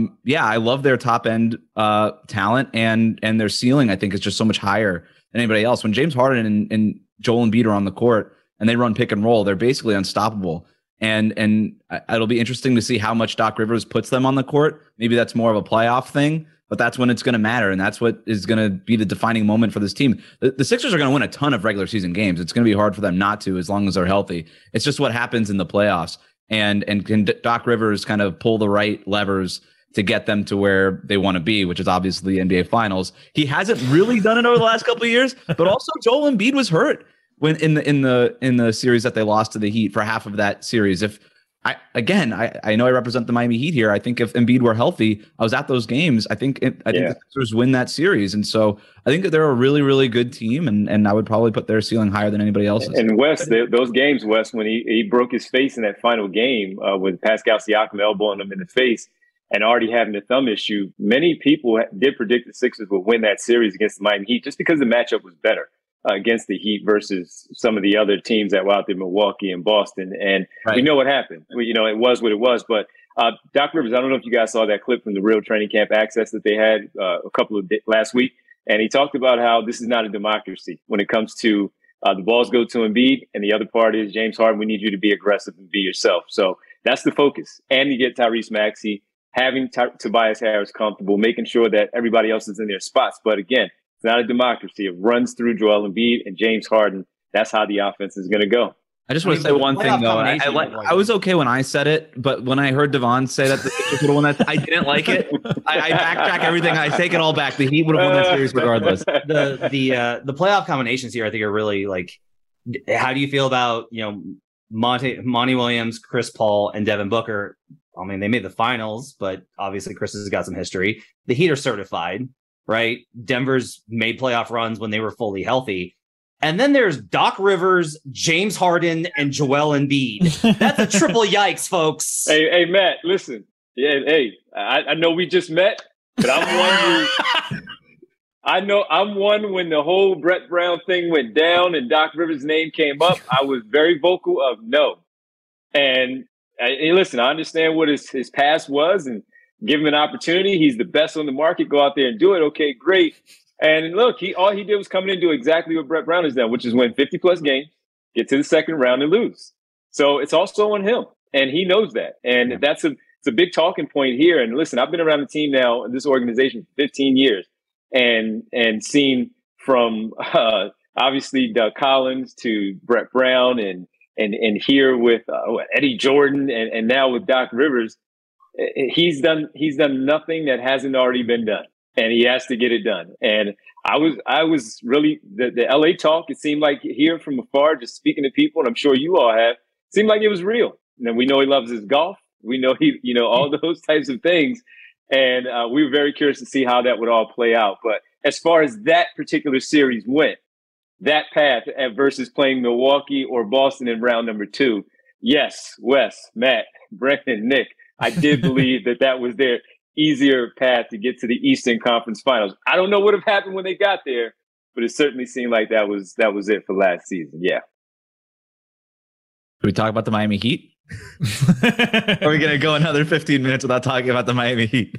I love their top end talent, and their ceiling, I think, is just so much higher than anybody else. When James Harden and Joel Embiid are on the court and they run pick and roll, they're basically unstoppable. And it'll be interesting to see how much Doc Rivers puts them on the court. Maybe that's more of a playoff thing, but that's when it's going to matter, and that's what is going to be the defining moment for this team. The Sixers are going to win a ton of regular season games. It's going to be hard for them not to, as long as they're healthy. It's just what happens in the playoffs. And can Doc Rivers kind of pull the right levers to get them to where they want to be, which is obviously the NBA Finals. He hasn't really done it over the last couple of years, but also Joel Embiid was hurt when in the series that they lost to the Heat for half of that series. I know I represent the Miami Heat here. I think if Embiid were healthy, I was at those games. I think the Sixers win that series, and so I think that they're a really, really good team, and I would probably put their ceiling higher than anybody else's. And Wes, those games, Wes, when he broke his face in that final game with Pascal Siakam elbowing him in the face and already having a thumb issue, many people did predict the Sixers would win that series against the Miami Heat just because the matchup was better against the Heat versus some of the other teams that were out there, Milwaukee and Boston. And we know what happened. It was what it was. But Doc Rivers, I don't know if you guys saw that clip from the Real Training Camp Access that they had a couple of last week. And he talked about how this is not a democracy when it comes to the balls go to Embiid, and the other part is, James Harden, we need you to be aggressive and be yourself. So that's the focus. And you get Tyrese Maxey, having Tobias Harris comfortable, making sure that everybody else is in their spots. But again, it's not a democracy. It runs through Joel Embiid and James Harden. That's how the offense is going to go. I just want to say one thing, though. I was okay when I said it, but when I heard Devon say that the Sixers would have won that, I didn't like it. I backtrack everything. I take it all back. The Heat would have won that series regardless. The playoff combinations here, I think, are really like, how do you feel about, Monty Williams, Chris Paul, and Devin Booker? I mean, they made the finals, but obviously Chris has got some history. The Heat are certified, right? Denver's made playoff runs when they were fully healthy. And then there's Doc Rivers, James Harden, and Joel Embiid. That's a triple yikes, folks. Hey, Matt, listen. Yeah, hey, I know we just met, but I'm one when the whole Brett Brown thing went down and Doc Rivers' name came up. I was very vocal of no. And listen, I understand what his past was, and give him an opportunity. He's the best on the market. Go out there and do it. Okay, great. And look, all he did was come in and do exactly what Brett Brown has done, which is win 50-plus games, get to the second round, and lose. So it's also on him, and he knows that. And it's a big talking point here. And listen, I've been around the team now in this organization for 15 years, and seen from obviously Doug Collins to Brett Brown, and here with Eddie Jordan, and now with Doc Rivers. He's done nothing that hasn't already been done, and he has to get it done. And I was really the LA talk. It seemed like here from afar, just speaking to people, and I'm sure you all have, seemed like it was real. And we know he loves his golf. We know all those types of things. And we were very curious to see how that would all play out. But as far as that particular series went, that path versus playing Milwaukee or Boston in round number 2, yes, Wes, Matt, Brendan, Nick, I did believe that was there. easier path to get to the Eastern Conference Finals. I don't know what have happened when they got there, but it certainly seemed like that was it for last season. Yeah. Can we talk about the Miami Heat? Are we going to go another 15 minutes without talking about the Miami Heat?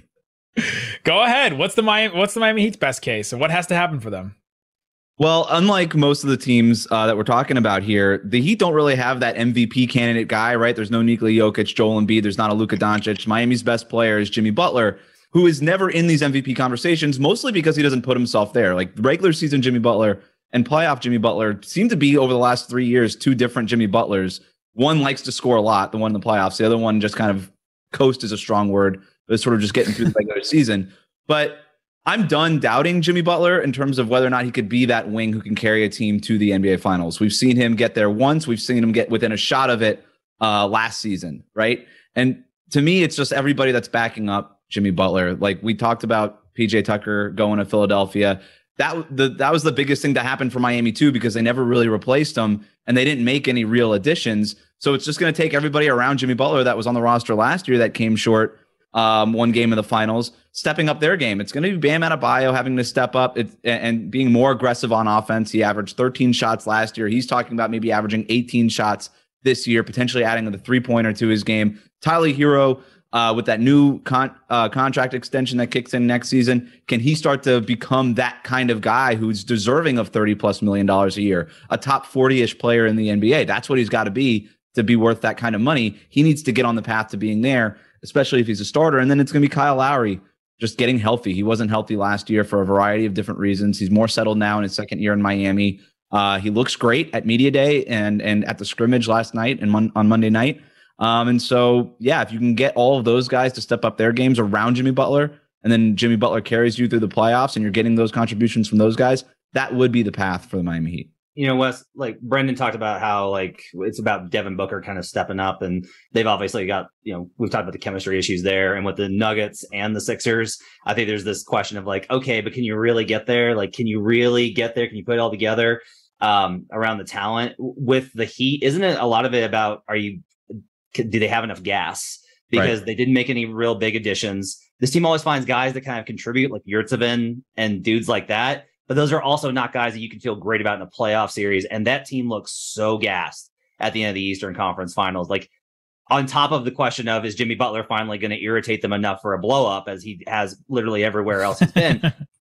Go ahead. What's the Miami Heat's best case, and what has to happen for them? Well, unlike most of the teams that we're talking about here, the Heat don't really have that MVP candidate guy, right? There's no Nikola Jokic, Joel Embiid. There's not a Luka Doncic. Miami's best player is Jimmy Butler, who is never in these MVP conversations, mostly because he doesn't put himself there. Like regular season Jimmy Butler and playoff Jimmy Butler seem to be, over the last 3 years, two different Jimmy Butlers. One likes to score a lot, the one in the playoffs. The other one just kind of coast is a strong word, but it's sort of just getting through the regular season. But I'm done doubting Jimmy Butler in terms of whether or not he could be that wing who can carry a team to the NBA Finals. We've seen him get there once. We've seen him get within a shot of it last season, right? And to me, it's just everybody that's backing up Jimmy Butler. Like we talked about PJ Tucker going to Philadelphia. That was the biggest thing that happened for Miami too, because they never really replaced him and they didn't make any real additions. So it's just going to take everybody around Jimmy Butler that was on the roster last year that came short one game of the finals, stepping up their game. It's going to be Bam Adebayo having to step up and being more aggressive on offense. He averaged 13 shots last year. He's talking about maybe averaging 18 shots this year, potentially adding the three-pointer to his game. Tyler Hero, with that new contract extension that kicks in next season, can he start to become that kind of guy who's deserving of $30+ million a year, a top 40-ish player in the NBA? That's what he's got to be worth that kind of money. He needs to get on the path to being there, especially if he's a starter. And then it's going to be Kyle Lowry just getting healthy. He wasn't healthy last year for a variety of different reasons. He's more settled now in his second year in Miami. He looks great at media day and at the scrimmage last night and on Monday night. And so, yeah, if you can get all of those guys to step up their games around Jimmy Butler, and then Jimmy Butler carries you through the playoffs and you're getting those contributions from those guys, that would be the path for the Miami Heat. You know, Wes, like Brendan talked about how like it's about Devin Booker kind of stepping up, and they've obviously got, you know, we've talked about the chemistry issues there, and with the Nuggets and the Sixers, I think there's this question of like, okay, but can you really get there? Like, can you really get there? Can you put it all together around the talent? With the Heat, isn't it a lot of it about do they have enough gas? Because they didn't make any real big additions. This team always finds guys that kind of contribute, like Yurtseven and dudes like that. But those are also not guys that you can feel great about in a playoff series. And that team looks so gassed at the end of the Eastern Conference Finals. Like, on top of the question of, is Jimmy Butler finally going to irritate them enough for a blow up, as he has literally everywhere else he's been?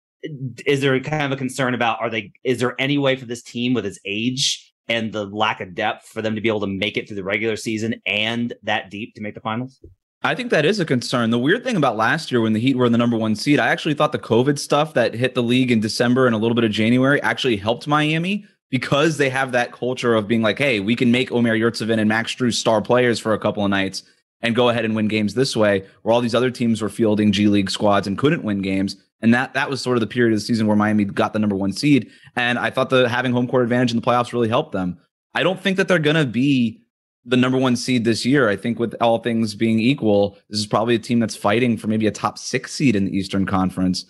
Is there kind of a concern about, is there any way for this team with its age and the lack of depth for them to be able to make it through the regular season and that deep to make the finals? I think that is a concern. The weird thing about last year when the Heat were in the number one seed, I actually thought the COVID stuff that hit the league in December and a little bit of January actually helped Miami, because they have that culture of being like, hey, we can make Omer Yurtseven and Max Strus star players for a couple of nights and go ahead and win games this way, where all these other teams were fielding G League squads and couldn't win games. And that was sort of the period of the season where Miami got the number one seed. And I thought having home court advantage in the playoffs really helped them. I don't think that they're going to be the number one seed this year. I think with all things being equal, this is probably a team that's fighting for maybe a top 6 seed in the Eastern Conference.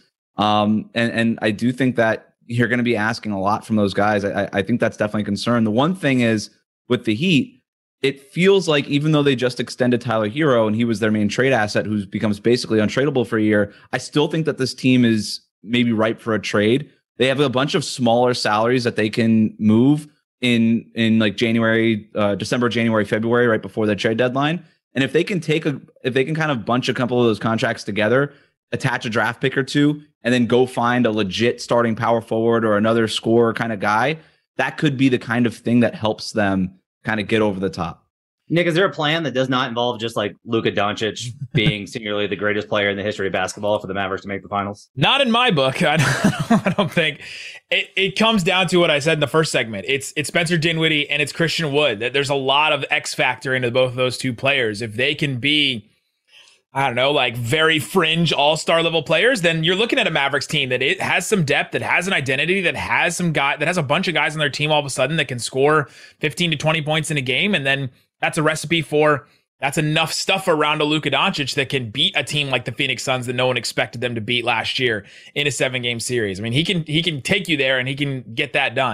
And I do think that you're going to be asking a lot from those guys. I think that's definitely a concern. The one thing is with the Heat, it feels like even though they just extended Tyler Hero and he was their main trade asset, who becomes basically untradeable for a year, I still think that this team is maybe ripe for a trade. They have a bunch of smaller salaries that they can move in like December, January, February, right before the trade deadline. And if they can kind of bunch a couple of those contracts together, attach a draft pick or two, and then go find a legit starting power forward or another scorer kind of guy, that could be the kind of thing that helps them kind of get over the top. Nick, is there a plan that does not involve just like Luka Doncic being singularly the greatest player in the history of basketball for the Mavericks to make the finals? Not in my book. I don't think. It comes down to what I said in the first segment. It's Spencer Dinwiddie and it's Christian Wood. There's a lot of X factor into both of those two players. If they can be, I don't know, like very fringe all-star level players, then you're looking at a Mavericks team that it has some depth, that has an identity, that has a bunch of guys on their team all of a sudden that can score 15 to 20 points in a game. And then that's a recipe that's enough stuff around a Luka Doncic that can beat a team like the Phoenix Suns that no one expected them to beat last year in a 7-game series. I mean, he can take you there and he can get that done.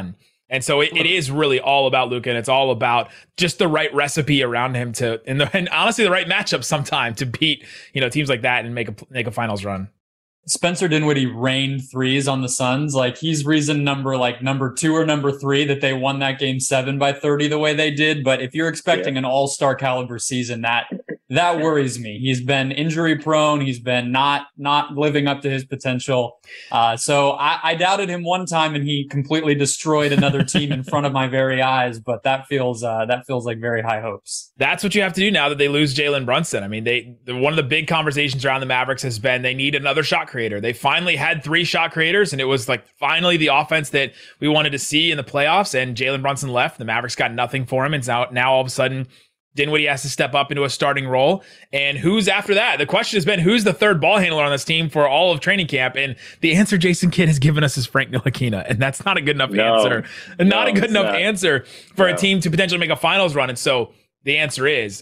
And so it is really all about Luka, and it's all about just the right recipe around him and honestly the right matchup sometime to beat, teams like that and make a finals run. Spencer Dinwiddie rained threes on the Suns. Like, he's reason number 2 or number 3 that they won that game 7 by 30 the way they did. But if you're expecting an all-star caliber season, that worries me. He's been injury prone. He's been not living up to his potential. So I doubted him one time, and he completely destroyed another team in front of my very eyes. But that feels like very high hopes. That's what you have to do now that they lose Jalen Brunson. I mean, one of the big conversations around the Mavericks has been they need another shot creator. They finally had 3 shot creators, and it was like finally the offense that we wanted to see in the playoffs. And Jalen Brunson left. The Mavericks got nothing for him, and now all of a sudden Dinwiddie has to step up into a starting role. And who's after that? The question has been, who's the third ball handler on this team for all of training camp? And the answer Jason Kidd has given us is Frank Ntilikina, and that's not a good enough answer. Not a good enough answer for a team to potentially make a finals run. And so the answer is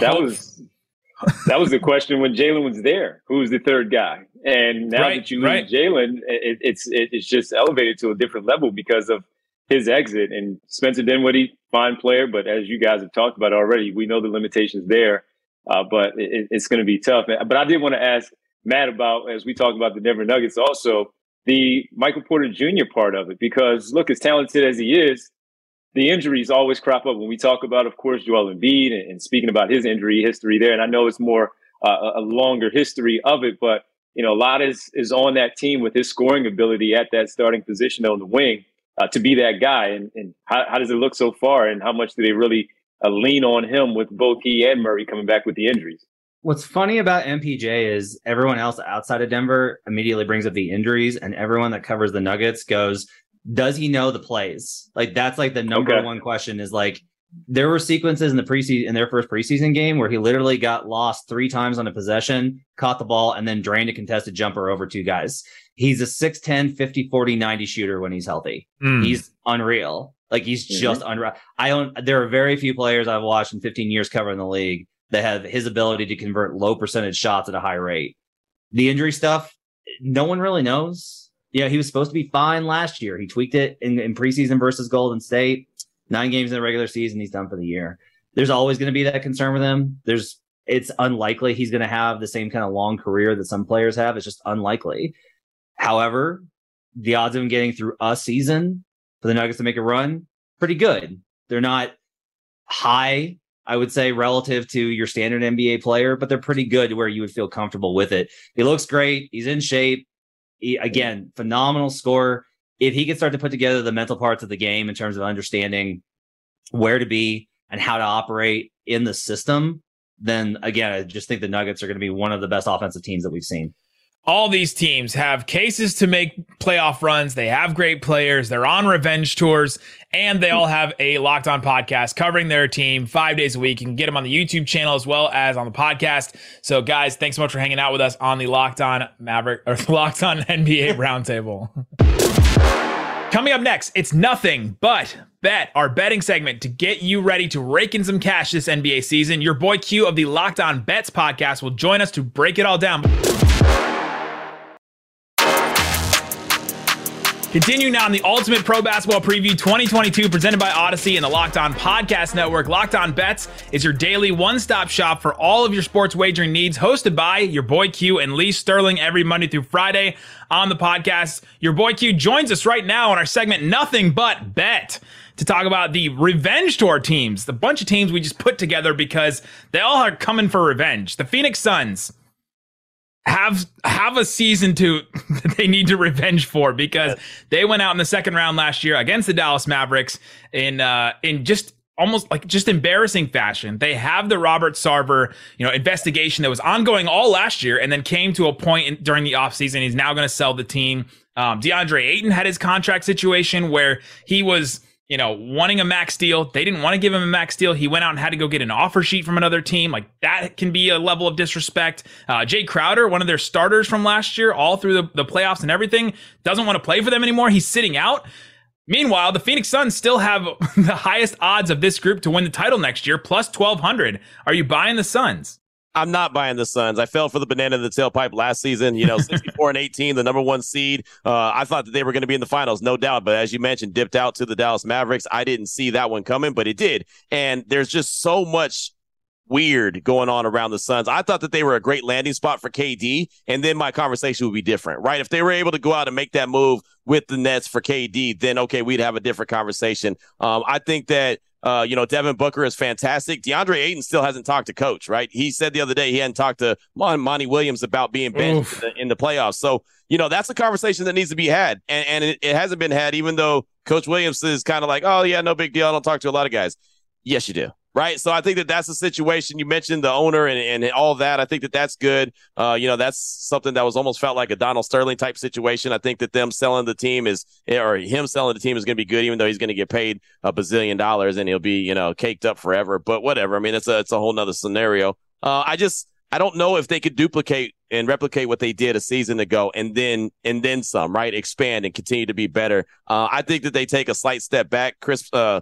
that was the question when Jalen was there. Who's the third guy? And now that you lose Jalen, it's just elevated to a different level because of his exit. And Spencer Dinwiddie, fine player, but as you guys have talked about already, we know the limitations there. But it's going to be tough. But I did want to ask Matt about, as we talk about the Denver Nuggets, also the Michael Porter Jr. part of it. Because look, as talented as he is, the injuries always crop up when we talk about, of course, Joel Embiid and speaking about his injury history there. And I know it's more a longer history of it, but a lot is on that team with his scoring ability at that starting position on the wing to be that guy. And how does it look so far? And how much do they really lean on him with both he and Murray coming back with the injuries? What's funny about MPJ is everyone else outside of Denver immediately brings up the injuries, and everyone that covers the Nuggets goes, does he know the plays? Like, that's like the number one question is like, there were sequences in their first preseason game where he literally got lost 3 times on a possession, caught the ball, and then drained a contested jumper over 2 guys. He's a 6'10", 50, 40, 90 shooter when he's healthy. He's unreal. Like, he's just unreal. There are very few players I've watched in 15 years covering the league that have his ability to convert low percentage shots at a high rate. The injury stuff, no one really knows. Yeah, he was supposed to be fine last year. He tweaked it in preseason versus Golden State. 9 games in the regular season, he's done for the year. There's always going to be that concern with him. It's unlikely he's going to have the same kind of long career that some players have. It's just unlikely. However, the odds of him getting through a season for the Nuggets to make a run, pretty good. They're not high, I would say, relative to your standard NBA player, but they're pretty good to where you would feel comfortable with it. He looks great. He's in shape. Again, phenomenal scorer. If he can start to put together the mental parts of the game in terms of understanding where to be and how to operate in the system, then again, I just think the Nuggets are going to be one of the best offensive teams that we've seen. All these teams have cases to make playoff runs. They have great players. They're on revenge tours, and they all have a Locked On podcast covering their team 5 days a week. You can get them on the YouTube channel as well as on the podcast. So, guys, thanks so much for hanging out with us on the Locked On Maverick or Locked On NBA Roundtable. Coming up next, it's nothing but bet, our betting segment to get you ready to rake in some cash this NBA season. Your boy Q of the Locked On Bets podcast will join us to break it all down. Continue now on the Ultimate Pro Basketball Preview 2022 presented by Odyssey and the Locked On Podcast Network. Locked On Bets is your daily one-stop shop for all of your sports wagering needs, hosted by your boy Q and Lee Sterling every Monday through Friday on the podcast. Your boy Q joins us right now on our segment Nothing But Bet to talk about the revenge tour teams, the bunch of teams we just put together because they all are coming for revenge. The Phoenix Suns have a season that they need to revenge for because they went out in the second round last year against the Dallas Mavericks in just almost like just embarrassing fashion. They have the Robert Sarver, investigation that was ongoing all last year and then came to a point during the offseason. He's now going to sell the team. DeAndre Ayton had his contract situation where he was wanting a max deal. They didn't want to give him a max deal. He went out and had to go get an offer sheet from another team. Like, that can be a level of disrespect. Jay Crowder, one of their starters from last year, all through the playoffs and everything, doesn't want to play for them anymore. He's sitting out. Meanwhile, the Phoenix Suns still have the highest odds of this group to win the title next year, plus 1,200. Are you buying the Suns? I'm not buying the Suns. I fell for the banana in the tailpipe last season. 64-18, the number 1 seed. I thought that they were going to be in the finals, no doubt. But as you mentioned, dipped out to the Dallas Mavericks. I didn't see that one coming, but it did. And there's just so much weird going on around the Suns. I thought that they were a great landing spot for KD, and then my conversation would be different, right? If they were able to go out and make that move with the Nets for KD, then okay, we'd have a different conversation. I think that Devin Booker is fantastic. DeAndre Ayton still hasn't talked to coach, right? He said the other day he hadn't talked to Monty Williams about being benched in the playoffs. So, that's a conversation that needs to be had. And it hasn't been had, even though Coach Williams is kind of like, oh, yeah, no big deal. I don't talk to a lot of guys. Yes, you do. Right. So I think that that's a situation. You mentioned the owner and all that. I think that that's good. That's something that was almost felt like a Donald Sterling type situation. I think that him selling the team is going to be good, even though he's going to get paid $1 bazillion and he'll be, caked up forever. But whatever. I mean, it's a whole nother scenario. I don't know if they could duplicate and replicate what they did a season ago and then some, right? Expand and continue to be better. I think that they take a slight step back. Chris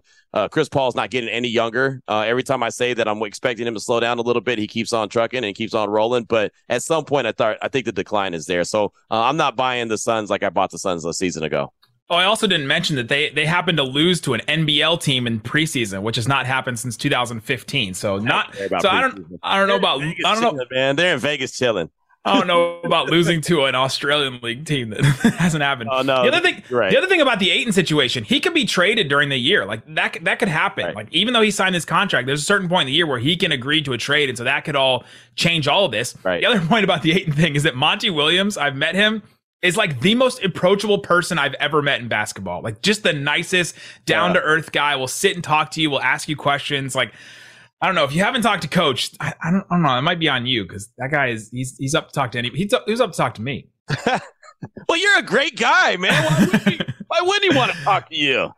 Paul's not getting any younger. Every time I say that I'm expecting him to slow down a little bit, he keeps on trucking and keeps on rolling. But at some point, I think the decline is there. So I'm not buying the Suns like I bought the Suns a season ago. Oh, I also didn't mention that they happened to lose to an NBL team in preseason, which has not happened since 2015. So I don't know about man. They're in Vegas chilling. I don't know about losing to an Australian league team that hasn't happened. Oh no. The other thing about the Ayton situation, he could be traded during the year. Like that could happen. Right. Like even though he signed this contract, there's a certain point in the year where he can agree to a trade, and so that could all change all of this. Right. The other point about the Ayton thing is that Monty Williams, I've met him, is like the most approachable person I've ever met in basketball. Like just the nicest, down to earth guy. Will sit and talk to you. Will ask you questions. Like, I don't know if you haven't talked to Coach. I don't know. It might be on you because that guy he's up to talk to anybody. He's up to talk to me. Well, you're a great guy, man. Why wouldn't he want to talk to you?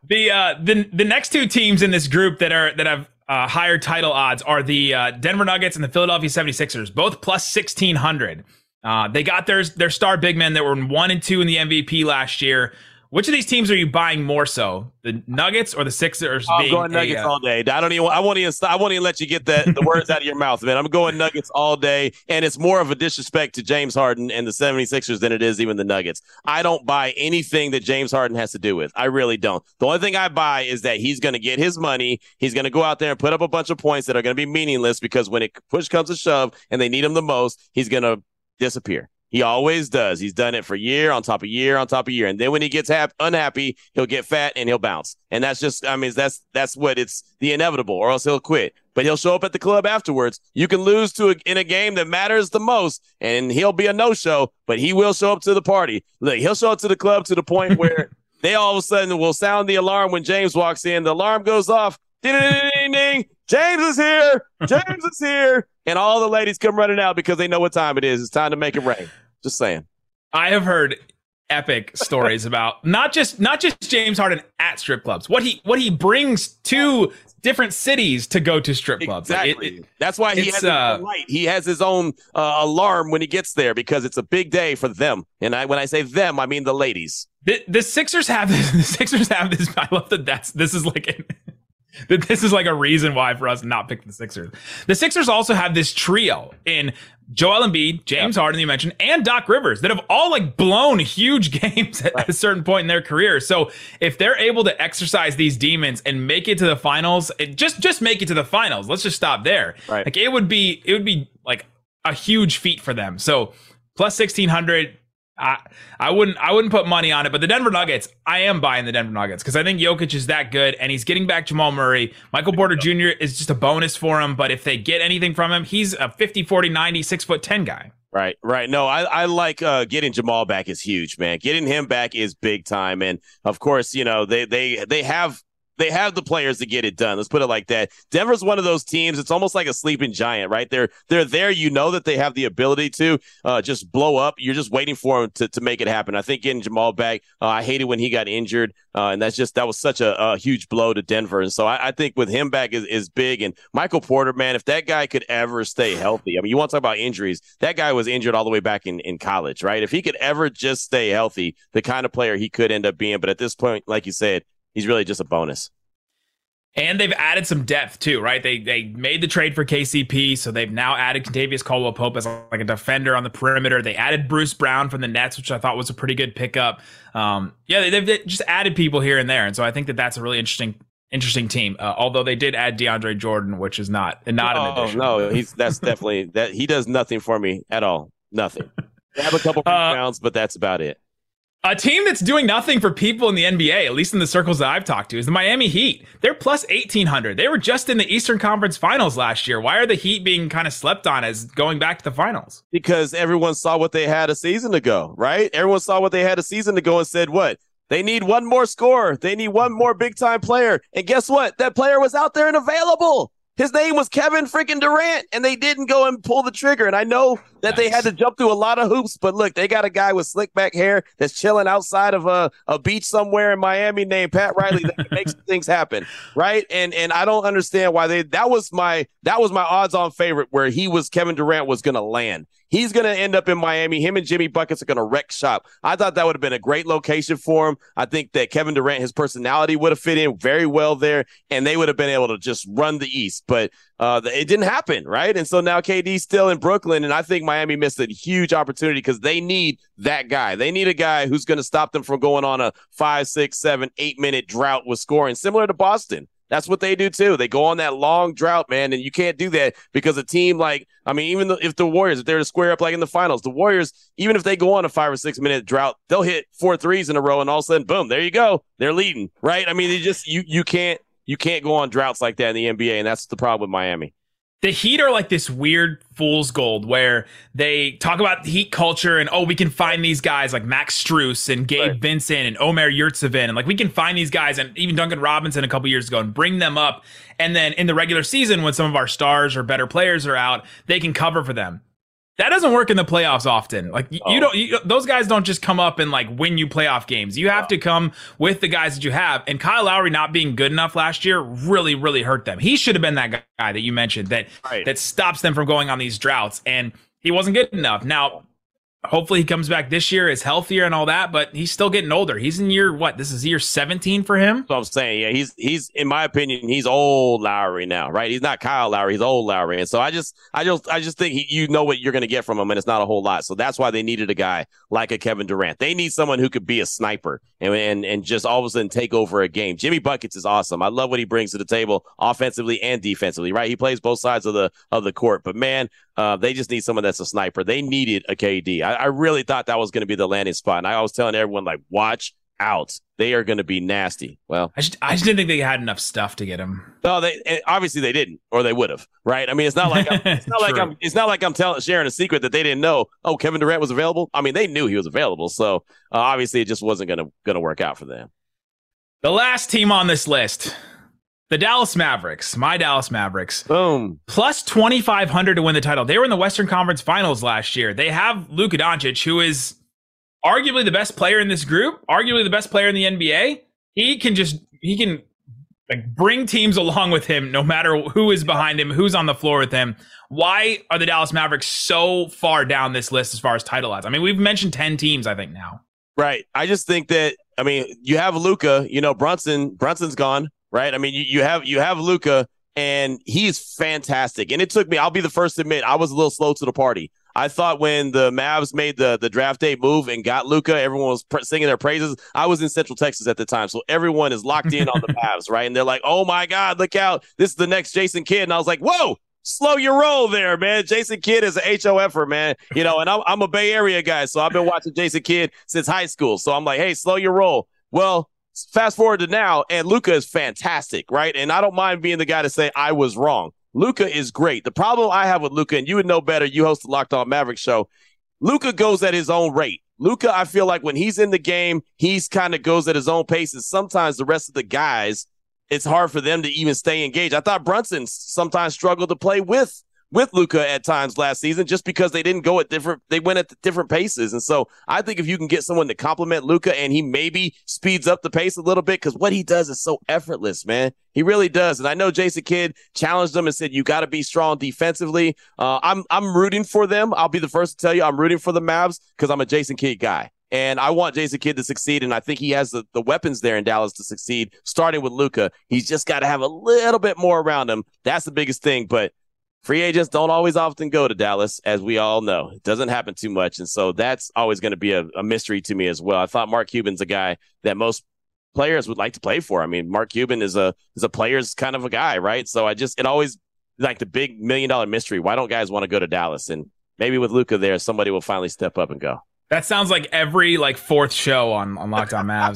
The next two teams in this group that have higher title odds are the Denver Nuggets and the Philadelphia 76ers, both plus 1,600. They got their star big men that were 1 and 2 in the MVP last year. Which of these teams are you buying more so? The Nuggets or the Sixers? I'm going Nuggets all day. I won't even let you get the words out of your mouth, man. I'm going Nuggets all day, and it's more of a disrespect to James Harden and the 76ers than it is even the Nuggets. I don't buy anything that James Harden has to do with. I really don't. The only thing I buy is that he's going to get his money. He's going to go out there and put up a bunch of points that are going to be meaningless because when push comes to shove and they need him the most, he's going to disappear. He always does. He's done it for year on top of year on top of year. And then when he gets unhappy, he'll get fat and he'll bounce. And that's just, that's what it's the inevitable, or else he'll quit. But he'll show up at the club afterwards. You can lose in a game that matters the most, and he'll be a no-show, but he will show up to the party. Look, he'll show up to the club to the point where they all of a sudden will sound the alarm when James walks in. The alarm goes off. Ding, ding, ding, ding. James is here. James is here. And all the ladies come running out because they know what time it is. It's time to make it rain. Just saying. I have heard epic stories about not just James Harden at strip clubs. What he brings to different cities to go to strip clubs. Exactly. That's why he has his own light. He has his own alarm when he gets there because it's a big day for them. And when I say them, I mean the ladies. The Sixers have this. The Sixers have this. I love that. This is like a reason why for us to not pick the Sixers. The Sixers also have this trio in Joel Embiid, James Harden, you mentioned, and Doc Rivers that have all like blown huge games at a certain point in their career. So if they're able to exercise these demons and make it to the finals, just make it to the finals. Let's just stop there. Right. Like it would be like a huge feat for them. So plus 1,600. I wouldn't put money on it, but the Denver Nuggets, I am buying the Denver Nuggets because I think Jokic is that good and he's getting back Jamal Murray. Michael Porter Jr. is just a bonus for him, but if they get anything from him, he's a 50, 40, 90, 6'10" guy. Right. No, I like getting Jamal back is huge, man. Getting him back is big time. And of course, they have the players to get it done. Let's put it like that. Denver's one of those teams. It's almost like a sleeping giant, right? They're there. You know that they have the ability to just blow up. You're just waiting for them to make it happen. I think getting Jamal back, I hated when he got injured. And that was such a huge blow to Denver. And so I think with him back is big. And Michael Porter, man, if that guy could ever stay healthy, I mean, you want to talk about injuries. That guy was injured all the way back in college, right? If he could ever just stay healthy, the kind of player he could end up being. But at this point, like you said, he's really just a bonus. And they've added some depth too, right? They made the trade for KCP, so they've now added Contavious Caldwell-Pope as like a defender on the perimeter. They added Bruce Brown from the Nets, which I thought was a pretty good pickup. They've just added people here and there, and so I think that's a really interesting team. Although they did add DeAndre Jordan, which is not an addition. No, that's definitely that. He does nothing for me at all. Nothing. They have a couple rebounds, but that's about it. A team that's doing nothing for people in the NBA, at least in the circles that I've talked to, is the Miami Heat. They're plus 1,800. They were just in the Eastern Conference Finals last year. Why are the Heat being kind of slept on as going back to the finals? Because everyone saw what they had a season ago, right? Everyone saw what they had a season ago and said, what? They need one more scorer. They need one more big-time player. And guess what? That player was out there and available. His name was Kevin freaking Durant, and they didn't go and pull the trigger. And I know that they had to jump through a lot of hoops, but look, they got a guy with slick back hair that's chilling outside of a beach somewhere in Miami named Pat Riley that can make some things happen, right? And I don't understand why that was my odds-on favorite where Kevin Durant was going to land. He's going to end up in Miami. Him and Jimmy Buckets are going to wreck shop. I thought that would have been a great location for him. I think that Kevin Durant, his personality would have fit in very well there, and they would have been able to just run the East. But it didn't happen, right? And so now KD's still in Brooklyn, and I think Miami missed a huge opportunity because they need that guy. They need a guy who's going to stop them from going on a 5, 6, 7, 8-minute drought with scoring, similar to Boston. That's what they do, too. They go on that long drought, man, and you can't do that because a team if the Warriors, if they're to square up like in the finals, the Warriors, even if they go on a 5 or 6 minute drought, they'll hit 4 threes in a row, and all of a sudden, boom, there you go. They're leading, right? I mean, you can't go on droughts like that in the NBA, and that's the problem with Miami. The Heat are like this weird fool's gold where they talk about Heat culture and, we can find these guys like Max Strus and Gabe Vincent and Omer Yurtseven. And like, we can find these guys and even Duncan Robinson a couple years ago and bring them up. And then in the regular season, when some of our stars or better players are out, they can cover for them. That doesn't work in the playoffs often. Like those guys don't just come up and like win you playoff games. You have to come with the guys that you have. And Kyle Lowry not being good enough last year really, really hurt them. He should have been that guy that you mentioned that stops them from going on these droughts. And he wasn't good enough. Now, hopefully he comes back this year, is healthier and all that, but he's still getting older. He's in this is year 17 for him? So I'm saying, yeah, he's in my opinion, he's old Lowry now, right? He's not Kyle Lowry, he's old Lowry. And so I just think you know what you're going to get from him, and it's not a whole lot. So that's why they needed a guy like a Kevin Durant. They need someone who could be a sniper and just all of a sudden take over a game. Jimmy Buckets is awesome. I love what he brings to the table offensively and defensively, right? He plays both sides of the court, but man, they just need someone that's a sniper. They needed a KD. I really thought that was going to be the landing spot. And I was telling everyone, like, watch out. They are going to be nasty. Well, I just didn't think they had enough stuff to get him. No, obviously they didn't, or they would have, right? I mean, it's not like I'm sharing a secret that they didn't know. Oh, Kevin Durant was available. I mean, they knew he was available. So obviously it just wasn't going to work out for them. The last team on this list, the Dallas Mavericks, my Dallas Mavericks. Boom. Plus 2,500 to win the title. They were in the Western Conference Finals last year. They have Luka Doncic, who is arguably the best player in this group, arguably the best player in the NBA. He can like bring teams along with him no matter who is behind him, who's on the floor with him. Why are the Dallas Mavericks so far down this list as far as title odds? I mean, we've mentioned 10 teams, I think, now. Right. I just think that, I mean, you have Luka, Brunson's gone. Right. I mean, you have Luka, and he's fantastic. And it took me, I'll be the first to admit, I was a little slow to the party. I thought when the Mavs made the draft day move and got Luka, everyone was singing their praises. I was in Central Texas at the time, so everyone is locked in on the Mavs, right? And they're like, oh, my God, look out. This is the next Jason Kidd. And I was like, whoa, slow your roll there, man. Jason Kidd is an HOFer, man. And I'm a Bay Area guy, so I've been watching Jason Kidd since high school. So I'm like, hey, slow your roll. Well, fast forward to now, and Luka is fantastic, right? And I don't mind being the guy to say I was wrong. Luka is great. The problem I have with Luka, and you would know better, you host the Locked On Mavericks show, Luka goes at his own rate. Luka, I feel like when he's in the game, he's kind of goes at his own pace, and sometimes the rest of the guys, it's hard for them to even stay engaged. I thought Brunson sometimes struggled to play with Luka at times last season just because they went at different paces. And so I think if you can get someone to complement Luka and he maybe speeds up the pace a little bit, because what he does is so effortless, man. He really does. And I know Jason Kidd challenged them and said, you got to be strong defensively. I'm rooting for them. I'll be the first to tell you I'm rooting for the Mavs because I'm a Jason Kidd guy. And I want Jason Kidd to succeed, and I think he has the weapons there in Dallas to succeed, starting with Luka. He's just got to have a little bit more around him. That's the biggest thing. But free agents don't always often go to Dallas, as we all know. It doesn't happen too much, and so that's always going to be a mystery to me as well. I thought Mark Cuban's a guy that most players would like to play for. I mean, Mark Cuban is a player's kind of a guy, right? So it always like the big $1 million mystery. Why don't guys want to go to Dallas? And maybe with Luka there, somebody will finally step up and go. That sounds like every fourth show on Locked On Mavs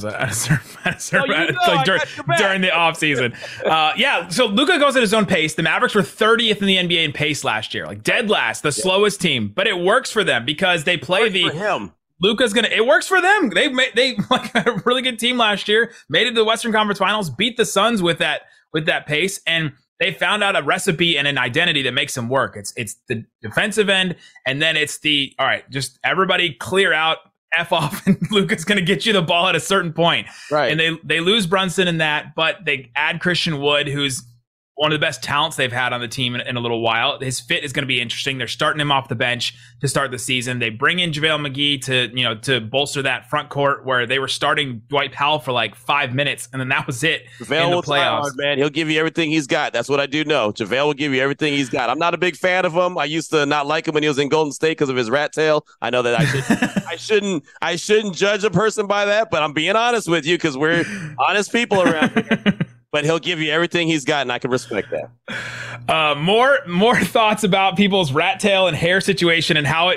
during the offseason. So Luka goes at his own pace. The Mavericks were 30th in the NBA in pace last year, dead last, the slowest team. But it works for them because they play Luka's it works for them. They had a really good team last year, made it to the Western Conference Finals, beat the Suns with that pace, and they found out a recipe and an identity that makes them work. It's the defensive end, and then it's all right, just everybody clear out, F off, and Luka's going to get you the ball at a certain point. Right. And they lose Brunson in that, but they add Christian Wood, who's one of the best talents they've had on the team in a little while. His fit is going to be interesting. They're starting him off the bench to start the season. They bring in JaVale McGee to bolster that front court where they were starting Dwight Powell for 5 minutes, and then that was it JaVale in the will try playoffs. hard, man. He'll give you everything he's got. That's what I do know. JaVale will give you everything he's got. I'm not a big fan of him. I used to not like him when he was in Golden State because of his rat tail. I know that I shouldn't judge a person by that, but I'm being honest with you because we're honest people around here. But he'll give you everything he's got, and I can respect that. More thoughts about people's rat tail and hair situation and how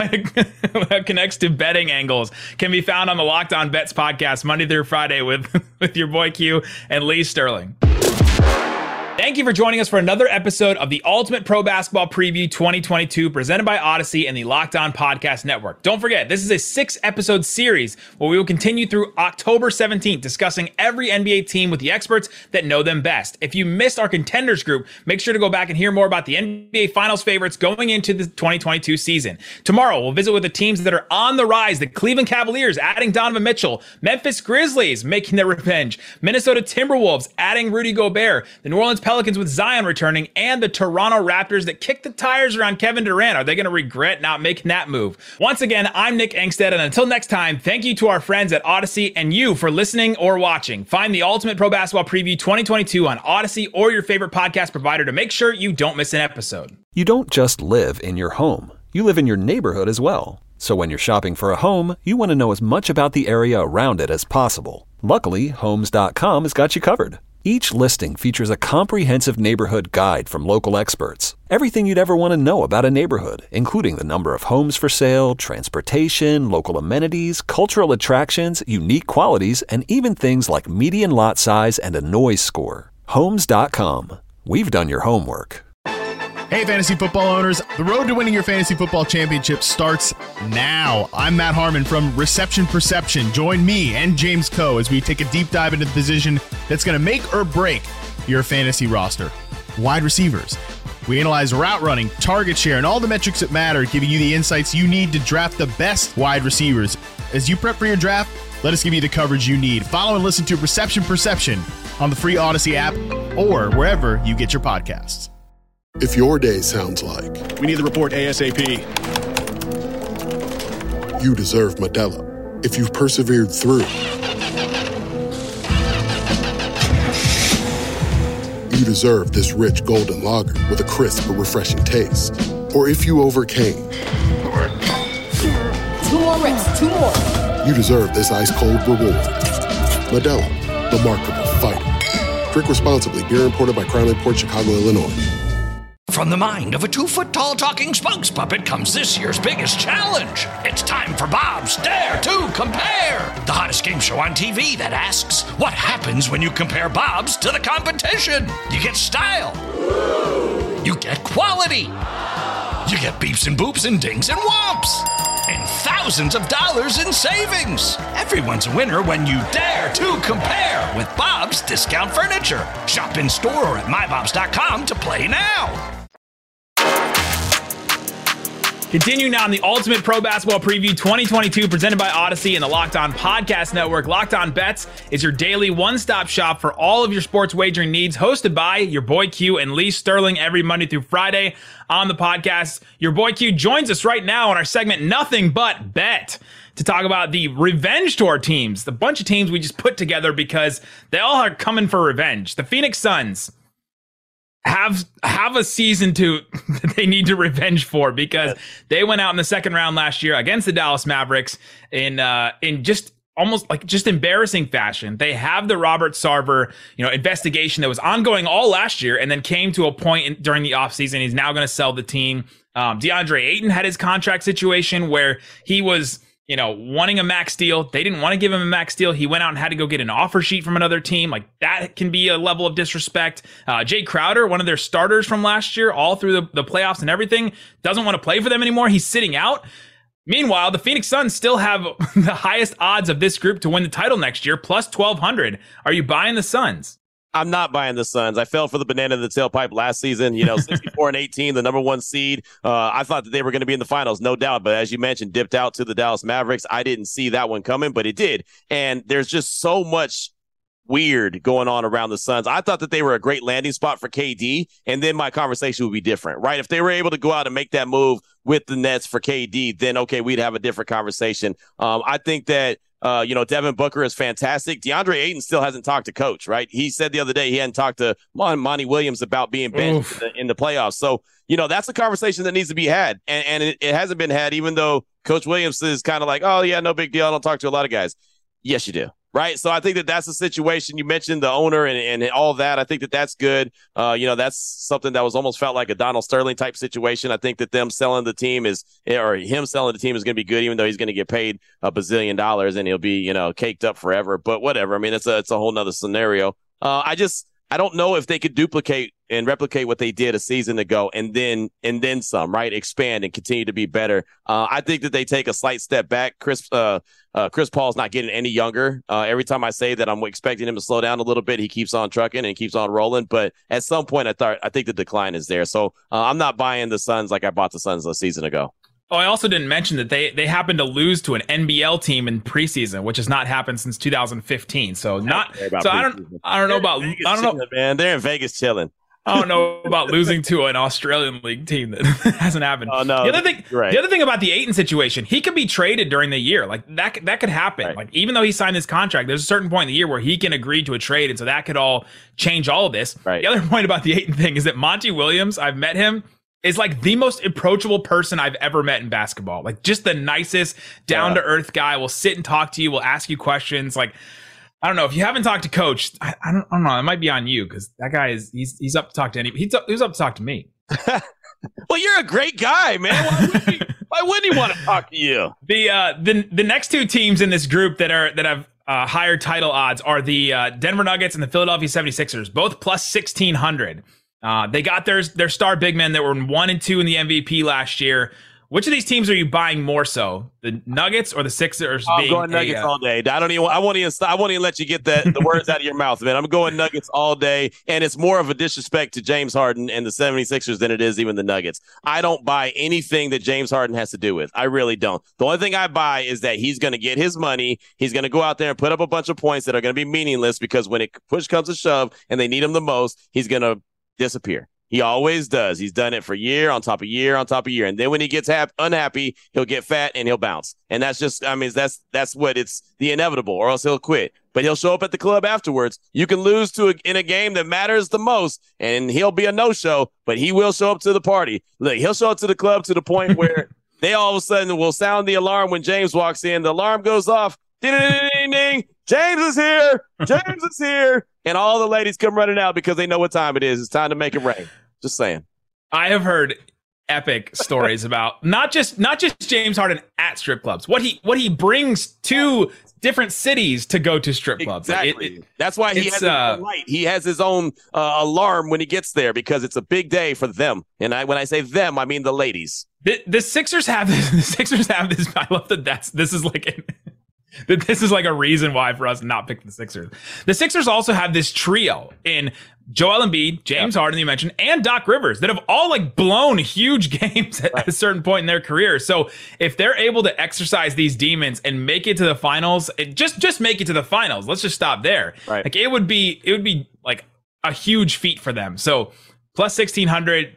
it connects to betting angles can be found on the Locked On Bets podcast Monday through Friday with your boy Q and Lee Sterling. Thank you for joining us for another episode of the Ultimate Pro Basketball Preview 2022 presented by Odyssey and the Locked On Podcast Network. Don't forget, this is a 6-episode series where we will continue through October 17th discussing every NBA team with the experts that know them best. If you missed our contenders group, make sure to go back and hear more about the NBA Finals favorites going into the 2022 season. Tomorrow, we'll visit with the teams that are on the rise, the Cleveland Cavaliers adding Donovan Mitchell, Memphis Grizzlies making their revenge, Minnesota Timberwolves adding Rudy Gobert, the New Orleans Pelicans with Zion returning, and the Toronto Raptors that kicked the tires around Kevin Durant. Are they going to regret not making that move? Once again, I'm Nick Engstead, and until next time, thank you to our friends at Odyssey and you for listening or watching. Find the Ultimate Pro Basketball Preview 2022 on Odyssey or your favorite podcast provider to make sure you don't miss an episode. You don't just live in your home. You live in your neighborhood as well. So when you're shopping for a home, you want to know as much about the area around it as possible. Luckily, Homes.com has got you covered. Each listing features a comprehensive neighborhood guide from local experts. Everything you'd ever want to know about a neighborhood, including the number of homes for sale, transportation, local amenities, cultural attractions, unique qualities, and even things like median lot size and a noise score. Homes.com. We've done your homework. Hey, fantasy football owners. The road to winning your fantasy football championship starts now. I'm Matt Harmon from Reception Perception. Join me and James Coe as we take a deep dive into the position that's going to make or break your fantasy roster. Wide receivers. We analyze route running, target share, and all the metrics that matter, giving you the insights you need to draft the best wide receivers. As you prep for your draft, let us give you the coverage you need. Follow and listen to Reception Perception on the free Odyssey app or wherever you get your podcasts. If your day sounds like... We need the report ASAP. You deserve Modelo. If you've persevered through... You deserve this rich golden lager with a crisp but refreshing taste. Or if you overcame... 2 more reps, 2 more. You deserve this ice-cold reward. Modelo, the Remarkable Fighter. Drink responsibly. Beer imported by Crown Imports, Chicago, Illinois. From the mind of a 2-foot-tall talking spokes puppet comes this year's biggest challenge. It's time for Bob's Dare to Compare, the hottest game show on TV that asks, what happens when you compare Bob's to the competition? You get style. You get quality. You get beeps and boops and dings and whomps. And thousands of dollars in savings. Everyone's a winner when you dare to compare with Bob's Discount Furniture. Shop in store or at mybobs.com to play now. Continuing now on the Ultimate Pro Basketball Preview 2022 presented by Odyssey and the Locked On Podcast Network. Locked On Bets is your daily one-stop shop for all of your sports wagering needs, hosted by your boy Q and Lee Sterling every Monday through Friday on the podcast. Your boy Q joins us right now on our segment Nothing But Bet to talk about the Revenge Tour teams, the bunch of teams we just put together because they all are coming for revenge. The Phoenix Suns have a season that they need to revenge for because they went out in the second round last year against the Dallas Mavericks in just almost like just embarrassing fashion. They have the Robert Sarver, investigation that was ongoing all last year and then came to a point during the offseason. He's now going to sell the team. DeAndre Ayton had his contract situation where he was wanting a max deal. They didn't want to give him a max deal. He went out and had to go get an offer sheet from another team. Like, that can be a level of disrespect. Jay Crowder, one of their starters from last year, all through the playoffs and everything, doesn't want to play for them anymore. He's sitting out. Meanwhile, the Phoenix Suns still have the highest odds of this group to win the title next year, plus 1,200. Are you buying the Suns? I'm not buying the Suns. I fell for the banana in the tailpipe last season. 64-18, the number one seed. I thought that they were going to be in the finals, no doubt. But as you mentioned, dipped out to the Dallas Mavericks. I didn't see that one coming, but it did. And there's just so much weird going on around the Suns. I thought that they were a great landing spot for KD, and then my conversation would be different, right? If they were able to go out and make that move with the Nets for KD, then okay, we'd have a different conversation. I think that Devin Booker is fantastic. DeAndre Ayton still hasn't talked to coach, right? He said the other day he hadn't talked to Monty Williams about being benched in the playoffs. So, that's a conversation that needs to be had. And it hasn't been had, even though Coach Williams is kind of like, oh, yeah, no big deal. I don't talk to a lot of guys. Yes, you do. Right. So I think that that's a situation. You mentioned the owner and all that. I think that that's good. That's something that was almost felt like a Donald Sterling type situation. I think that him selling the team is going to be good, even though he's going to get paid $1 bazillion and he'll be, caked up forever. But whatever. I mean, it's a whole nother scenario. I don't know if they could duplicate and replicate what they did a season ago and then some, right? Expand and continue to be better. I think that they take a slight step back. Chris Paul's not getting any younger. Every time I say that I'm expecting him to slow down a little bit, he keeps on trucking and keeps on rolling. But at some point, I think the decline is there. So I'm not buying the Suns like I bought the Suns a season ago. Oh, I also didn't mention that they happened to lose to an NBL team in preseason, which has not happened since 2015. So I don't know about man. They're in Vegas chilling. I don't know about losing to an Australian league team that hasn't happened. Oh, no. The other thing about the Ayton situation, he could be traded during the year. Like that could happen. Right. Like, even though he signed this contract, there's a certain point in the year where he can agree to a trade, and so that could all change all of this. Right. The other point about the Ayton thing is that Monty Williams, I've met him, is like the most approachable person I've ever met in basketball. Like, just the nicest, down to earth guy. Will sit and talk to you. Will ask you questions. Like, I don't know if you haven't talked to Coach. I don't know. It might be on you because that guy he's up to talk to anybody. He's up to talk to me. Well, you're a great guy, man. Why wouldn't he want to talk to you? The next two teams in this group that have higher title odds are the Denver Nuggets and the Philadelphia 76ers, both plus 1,600. They got their star big men that were 1 and 2 in the MVP last year. Which of these teams are you buying more so? The Nuggets or the Sixers? I'm going Nuggets all day. I won't even let you get the words out of your mouth, man. I'm going Nuggets all day, and it's more of a disrespect to James Harden and the 76ers than it is even the Nuggets. I don't buy anything that James Harden has to do with. I really don't. The only thing I buy is that he's going to get his money. He's going to go out there and put up a bunch of points that are going to be meaningless because when push comes to shove and they need him the most, he's going to disappear. He always does. He's done it for year on top of year on top of year. And then when he gets unhappy, he'll get fat and he'll bounce. And that's just, that's what it's the inevitable, or else he'll quit. But he'll show up at the club afterwards. You can lose in a game that matters the most, and he'll be a no-show, but he will show up to the party. Look, he'll show up to the club to the point where they all of a sudden will sound the alarm when James walks in. The alarm goes off. Ding, ding, ding, ding. James is here. James is here. And all the ladies come running out because they know what time it is. It's time to make it rain. Just saying. I have heard epic stories about not just James Harden at strip clubs. What he brings to different cities to go to strip clubs. Exactly. That's why he has his own light. He has his own alarm when he gets there because it's a big day for them. And when I say them, I mean the ladies. The Sixers have this. The Sixers have this. I love that. This is like that this is like a reason why for us to not pick the Sixers. The Sixers also have this trio in Joel Embiid, James Harden, you mentioned, and Doc Rivers that have all like blown huge games at a certain point in their career. So if they're able to exercise these demons and make it to the finals, just make it to the finals. Let's just stop there. Right. Like it would be like a huge feat for them. So plus 1,600.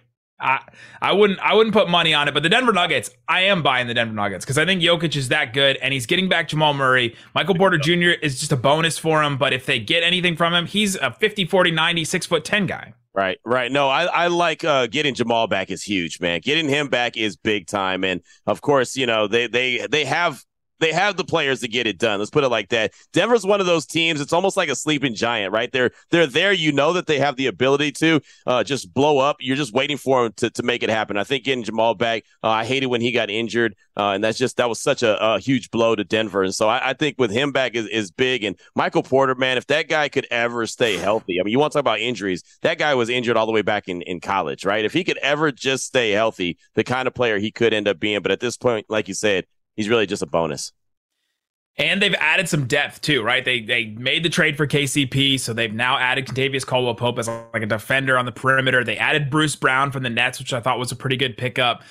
I wouldn't put money on it, but the Denver Nuggets, I am buying the Denver Nuggets because I think Jokic is that good and he's getting back Jamal Murray. Michael Porter Jr. is just a bonus for him, but if they get anything from him, he's a 50, 40, 90, 6'10" guy. Right. No, I like getting Jamal back is huge, man. Getting him back is big time. And of course, you know, they have the players to get it done. Let's put it like that. Denver's one of those teams. It's almost like a sleeping giant, right? They're there. You know that they have the ability to just blow up. You're just waiting for them to make it happen. I think getting Jamal back, I hated when he got injured. And that was such a huge blow to Denver. And so I think with him back is big. And Michael Porter, man, if that guy could ever stay healthy, I mean, you want to talk about injuries. That guy was injured all the way back in college, right? If he could ever just stay healthy, the kind of player he could end up being. But at this point, like you said, he's really just a bonus. And they've added some depth too, right? They made the trade for KCP, so they've now added Kentavious Caldwell-Pope as like a defender on the perimeter. They added Bruce Brown from the Nets, which I thought was a pretty good pickup.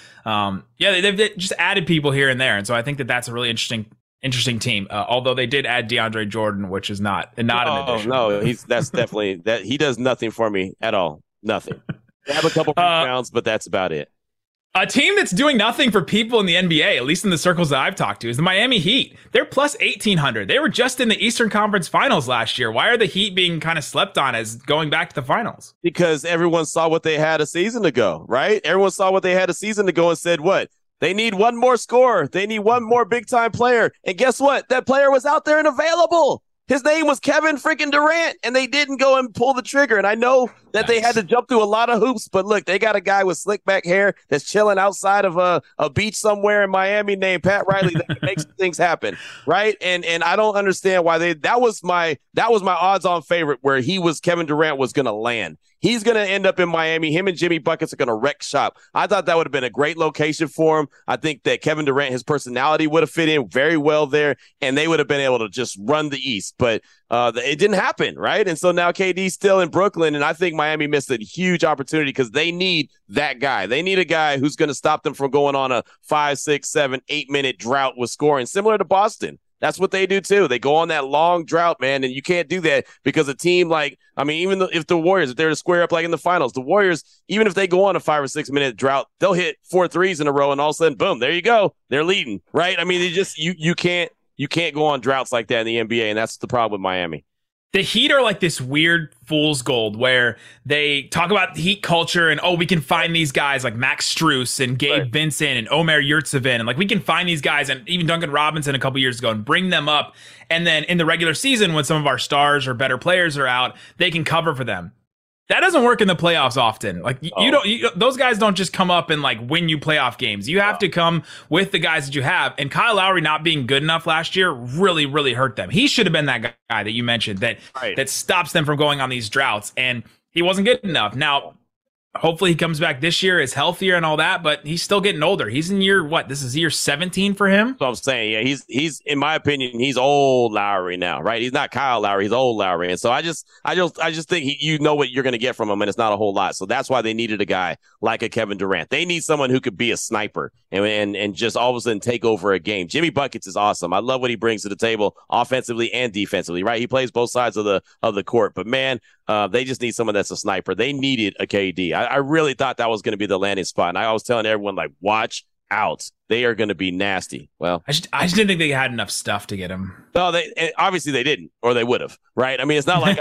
They've just added people here and there, and so I think that's a really interesting team. Although they did add DeAndre Jordan, which is not an addition. No, that's definitely that. He does nothing for me at all. Nothing. They have a couple rebounds, but that's about it. A team that's doing nothing for people in the NBA, at least in the circles that I've talked to, is the Miami Heat. They're plus 1,800. They were just in the Eastern Conference Finals last year. Why are the Heat being kind of slept on as going back to the finals? Because everyone saw what they had a season ago, right? Everyone saw what they had a season ago and said, what? They need one more scorer. They need one more big-time player. And guess what? That player was out there and available. His name was Kevin freaking Durant, and they didn't go and pull the trigger. And I know that they had to jump through a lot of hoops, but look, they got a guy with slick back hair that's chilling outside of a beach somewhere in Miami named Pat Riley that can make some things happen, right? And I don't understand why that was my odds-on favorite where Kevin Durant was going to land. He's going to end up in Miami. Him and Jimmy Buckets are going to wreck shop. I thought that would have been a great location for him. I think that Kevin Durant, his personality would have fit in very well there, and they would have been able to just run the East. But it didn't happen, right? And so now KD's still in Brooklyn, and I think Miami missed a huge opportunity because they need that guy. They need a guy who's going to stop them from going on a 5, 6, 7, 8-minute drought with scoring, similar to Boston. That's what they do too. They go on that long drought, man, and you can't do that because a team even if the Warriors, if they're to square up like in the finals, the Warriors, even if they go on a 5 or 6 minute drought, they'll hit 4 threes in a row, and all of a sudden, boom, there you go, they're leading, right? I mean, you can't go on droughts like that in the NBA, and that's the problem with Miami. The Heat are like this weird fool's gold where they talk about Heat culture and, we can find these guys like Max Strus and Gabe Vincent and Omer Yurtseven. And like, we can find these guys and even Duncan Robinson a couple years ago and bring them up. And then in the regular season, when some of our stars or better players are out, they can cover for them. That doesn't work in the playoffs often. Like those guys don't just come up and like win you playoff games. You have to come with the guys that you have. And Kyle Lowry not being good enough last year really, really hurt them. He should have been that guy that you mentioned that stops them from going on these droughts. And he wasn't good enough. Now, hopefully he comes back this year, is healthier and all that, but he's still getting older. He's in this is year 17 for him? So I'm saying, yeah, he's in my opinion, he's old Lowry now, right? He's not Kyle Lowry, he's old Lowry. And so I just think you know what you're going to get from him, and it's not a whole lot. So that's why they needed a guy like a Kevin Durant. They need someone who could be a sniper and just all of a sudden take over a game. Jimmy Buckets is awesome. I love what he brings to the table offensively and defensively, right? He plays both sides of the court, but man, they just need someone that's a sniper. They needed a KD. I really thought that was going to be the landing spot. And I was telling everyone, like, watch out. They are going to be nasty. Well, I just didn't think they had enough stuff to get him. No, obviously they didn't, or they would have, right? I mean, it's not like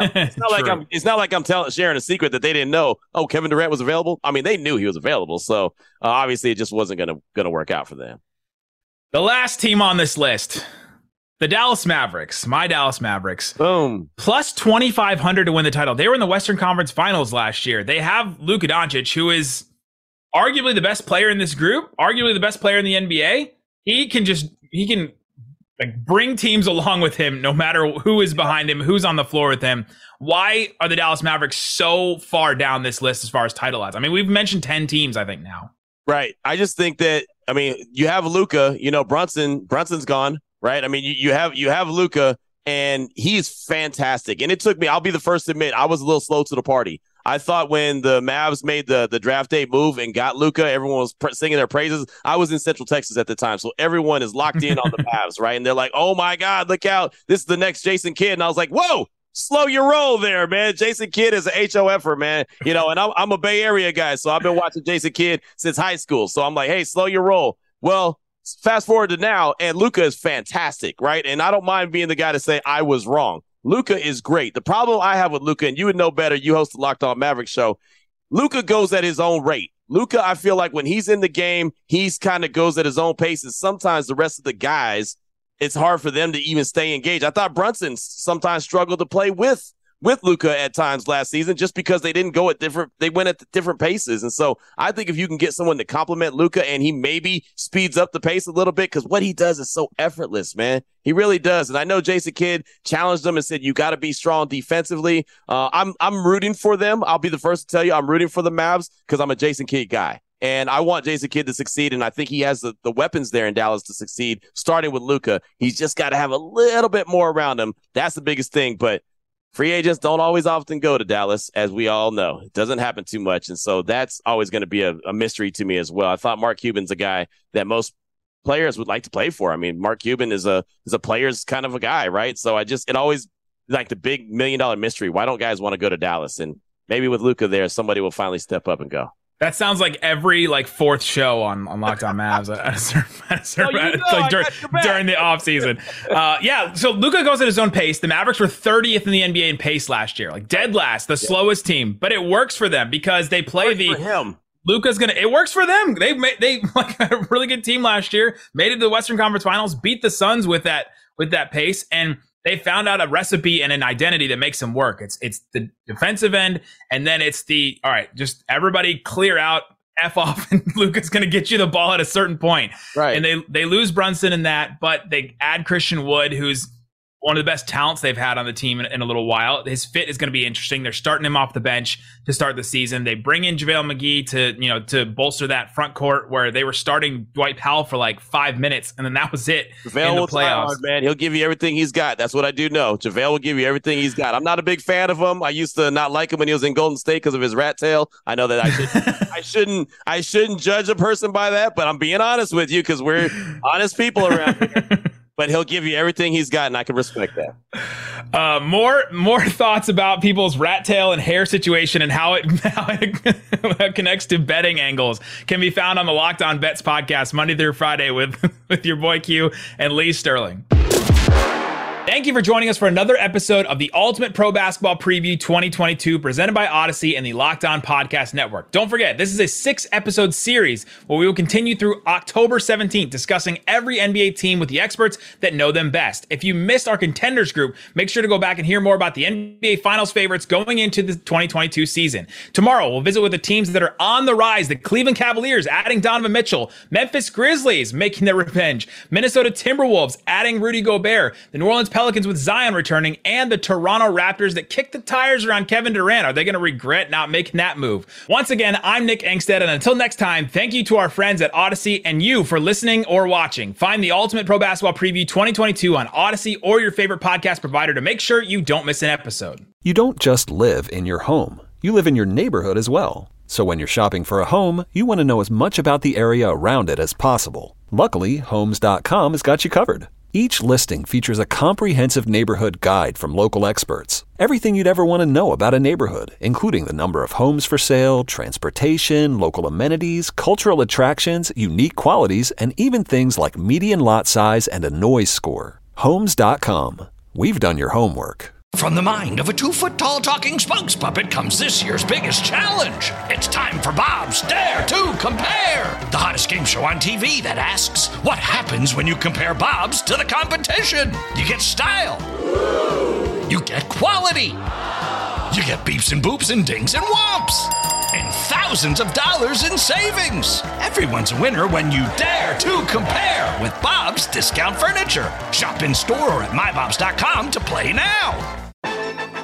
I'm sharing a secret that they didn't know. Oh, Kevin Durant was available. I mean, they knew he was available. So obviously it just wasn't going to work out for them. The last team on this list, the Dallas Mavericks, my Dallas Mavericks. Boom. Plus 2,500 to win the title. They were in the Western Conference Finals last year. They have Luka Doncic, who is arguably the best player in this group, arguably the best player in the NBA. He can like bring teams along with him no matter who is behind him, who's on the floor with him. Why are the Dallas Mavericks so far down this list as far as title odds? I mean, we've mentioned 10 teams, I think, now. Right. I just think that, I mean, you have Luka, Brunson's gone. right? I mean, you have Luka, and he's fantastic. And it took me, I'll be the first to admit, I was a little slow to the party. I thought when the Mavs made the draft day move and got Luka, everyone was singing their praises. I was in Central Texas at the time, so everyone is locked in on the Mavs, right? And they're like, oh, my God, look out. This is the next Jason Kidd. And I was like, whoa, slow your roll there, man. Jason Kidd is an HOFer, man. You know, and I'm a Bay Area guy, so I've been watching Jason Kidd since high school. So I'm like, hey, slow your roll. Well, fast forward to now, and Luka is fantastic, right? And I don't mind being the guy to say I was wrong. Luka is great. The problem I have with Luka, and you would know better, you host the Locked On Mavericks show, Luka goes at his own rate. Luka, I feel like when he's in the game, he's kind of goes at his own pace, and sometimes the rest of the guys, it's hard for them to even stay engaged. I thought Brunson sometimes struggled to play with Luka at times last season just because they went at different paces. And so I think if you can get someone to complement Luka and he maybe speeds up the pace a little bit, because what he does is so effortless, man. He really does. And I know Jason Kidd challenged them and said, you got to be strong defensively. I'm rooting for them. I'll be the first to tell you I'm rooting for the Mavs because I'm a Jason Kidd guy. And I want Jason Kidd to succeed, and I think he has the weapons there in Dallas to succeed, starting with Luka. He's just got to have a little bit more around him. That's the biggest thing. But free agents don't always often go to Dallas, as we all know. It doesn't happen too much, and so that's always going to be a mystery to me as well. I thought Mark Cuban's a guy that most players would like to play for. I mean, Mark Cuban is a player's kind of a guy, right? So it always like the big $1 million mystery. Why don't guys want to go to Dallas? And maybe with Luka there, somebody will finally step up and go. That sounds like every fourth show on Locked On Mavs during the offseason. Yeah, so Luka goes at his own pace. The Mavericks were 30th in the NBA in pace last year, dead last, the slowest team. But it works for them because they play Luka's it works for them. They had a really good team last year, made it to the Western Conference Finals, beat the Suns with that pace, and they found out a recipe and an identity that makes them work. It's the defensive end, and then it's all right, just everybody clear out, F off, and Luka's going to get you the ball at a certain point. Right. And they lose Brunson in that, but they add Christian Wood, who's one of the best talents they've had on the team in a little while. His fit is going to be interesting. They're starting him off the bench to start the season. They bring in JaVale McGee to bolster that front court where they were starting Dwight Powell for 5 minutes, and then that was it JaVale in the will playoffs. Hard, man. He'll give you everything he's got. That's what I do know. JaVale will give you everything he's got. I'm not a big fan of him. I used to not like him when he was in Golden State because of his rat tail. I know that I shouldn't judge a person by that, but I'm being honest with you because we're honest people around here. But he'll give you everything he's got, and I can respect that. More thoughts about people's rat tail and hair situation and how it connects to betting angles can be found on the Locked On Bets podcast Monday through Friday with your boy Q and Lee Sterling. Thank you for joining us for another episode of the Ultimate Pro Basketball Preview 2022 presented by Odyssey and the Locked On Podcast Network. Don't forget, this is a 6-episode series where we will continue through October 17th discussing every NBA team with the experts that know them best. If you missed our contenders group, make sure to go back and hear more about the NBA Finals favorites going into the 2022 season. Tomorrow, we'll visit with the teams that are on the rise, the Cleveland Cavaliers adding Donovan Mitchell, Memphis Grizzlies making their revenge, Minnesota Timberwolves adding Rudy Gobert, the New Orleans Pelicans with Zion returning, and the Toronto Raptors that kicked the tires around Kevin Durant. Are they going to regret not making that move? Once again, I'm Nick Engstead, and until next time, thank you to our friends at Odyssey and you for listening or watching. Find the Ultimate Pro Basketball Preview 2022 on Odyssey or your favorite podcast provider to make sure you don't miss an episode. You don't just live in your home. You live in your neighborhood as well. So when you're shopping for a home, you want to know as much about the area around it as possible. Luckily, Homes.com has got you covered. Each listing features a comprehensive neighborhood guide from local experts. Everything you'd ever want to know about a neighborhood, including the number of homes for sale, transportation, local amenities, cultural attractions, unique qualities, and even things like median lot size and a noise score. Homes.com. We've done your homework. From the mind of a 2-foot-tall talking spokes puppet comes this year's biggest challenge. It's time for Bob's Dare to Compare, the hottest game show on TV that asks, what happens when you compare Bob's to the competition? You get style. You get quality. You get beeps and boops and dings and whomps. And thousands of dollars in savings. Everyone's a winner when you dare to compare with Bob's Discount Furniture. Shop in store or at mybobs.com to play now.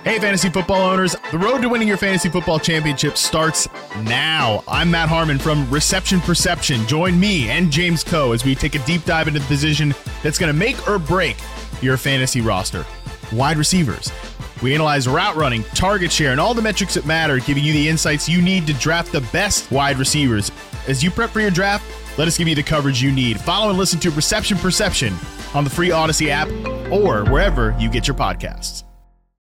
Hey, fantasy football owners, the road to winning your fantasy football championship starts now. I'm Matt Harmon from Reception Perception. Join me and James Coe as we take a deep dive into the position that's going to make or break your fantasy roster. Wide receivers. We analyze route running, target share, and all the metrics that matter, giving you the insights you need to draft the best wide receivers. As you prep for your draft, let us give you the coverage you need. Follow and listen to Reception Perception on the free Odyssey app or wherever you get your podcasts.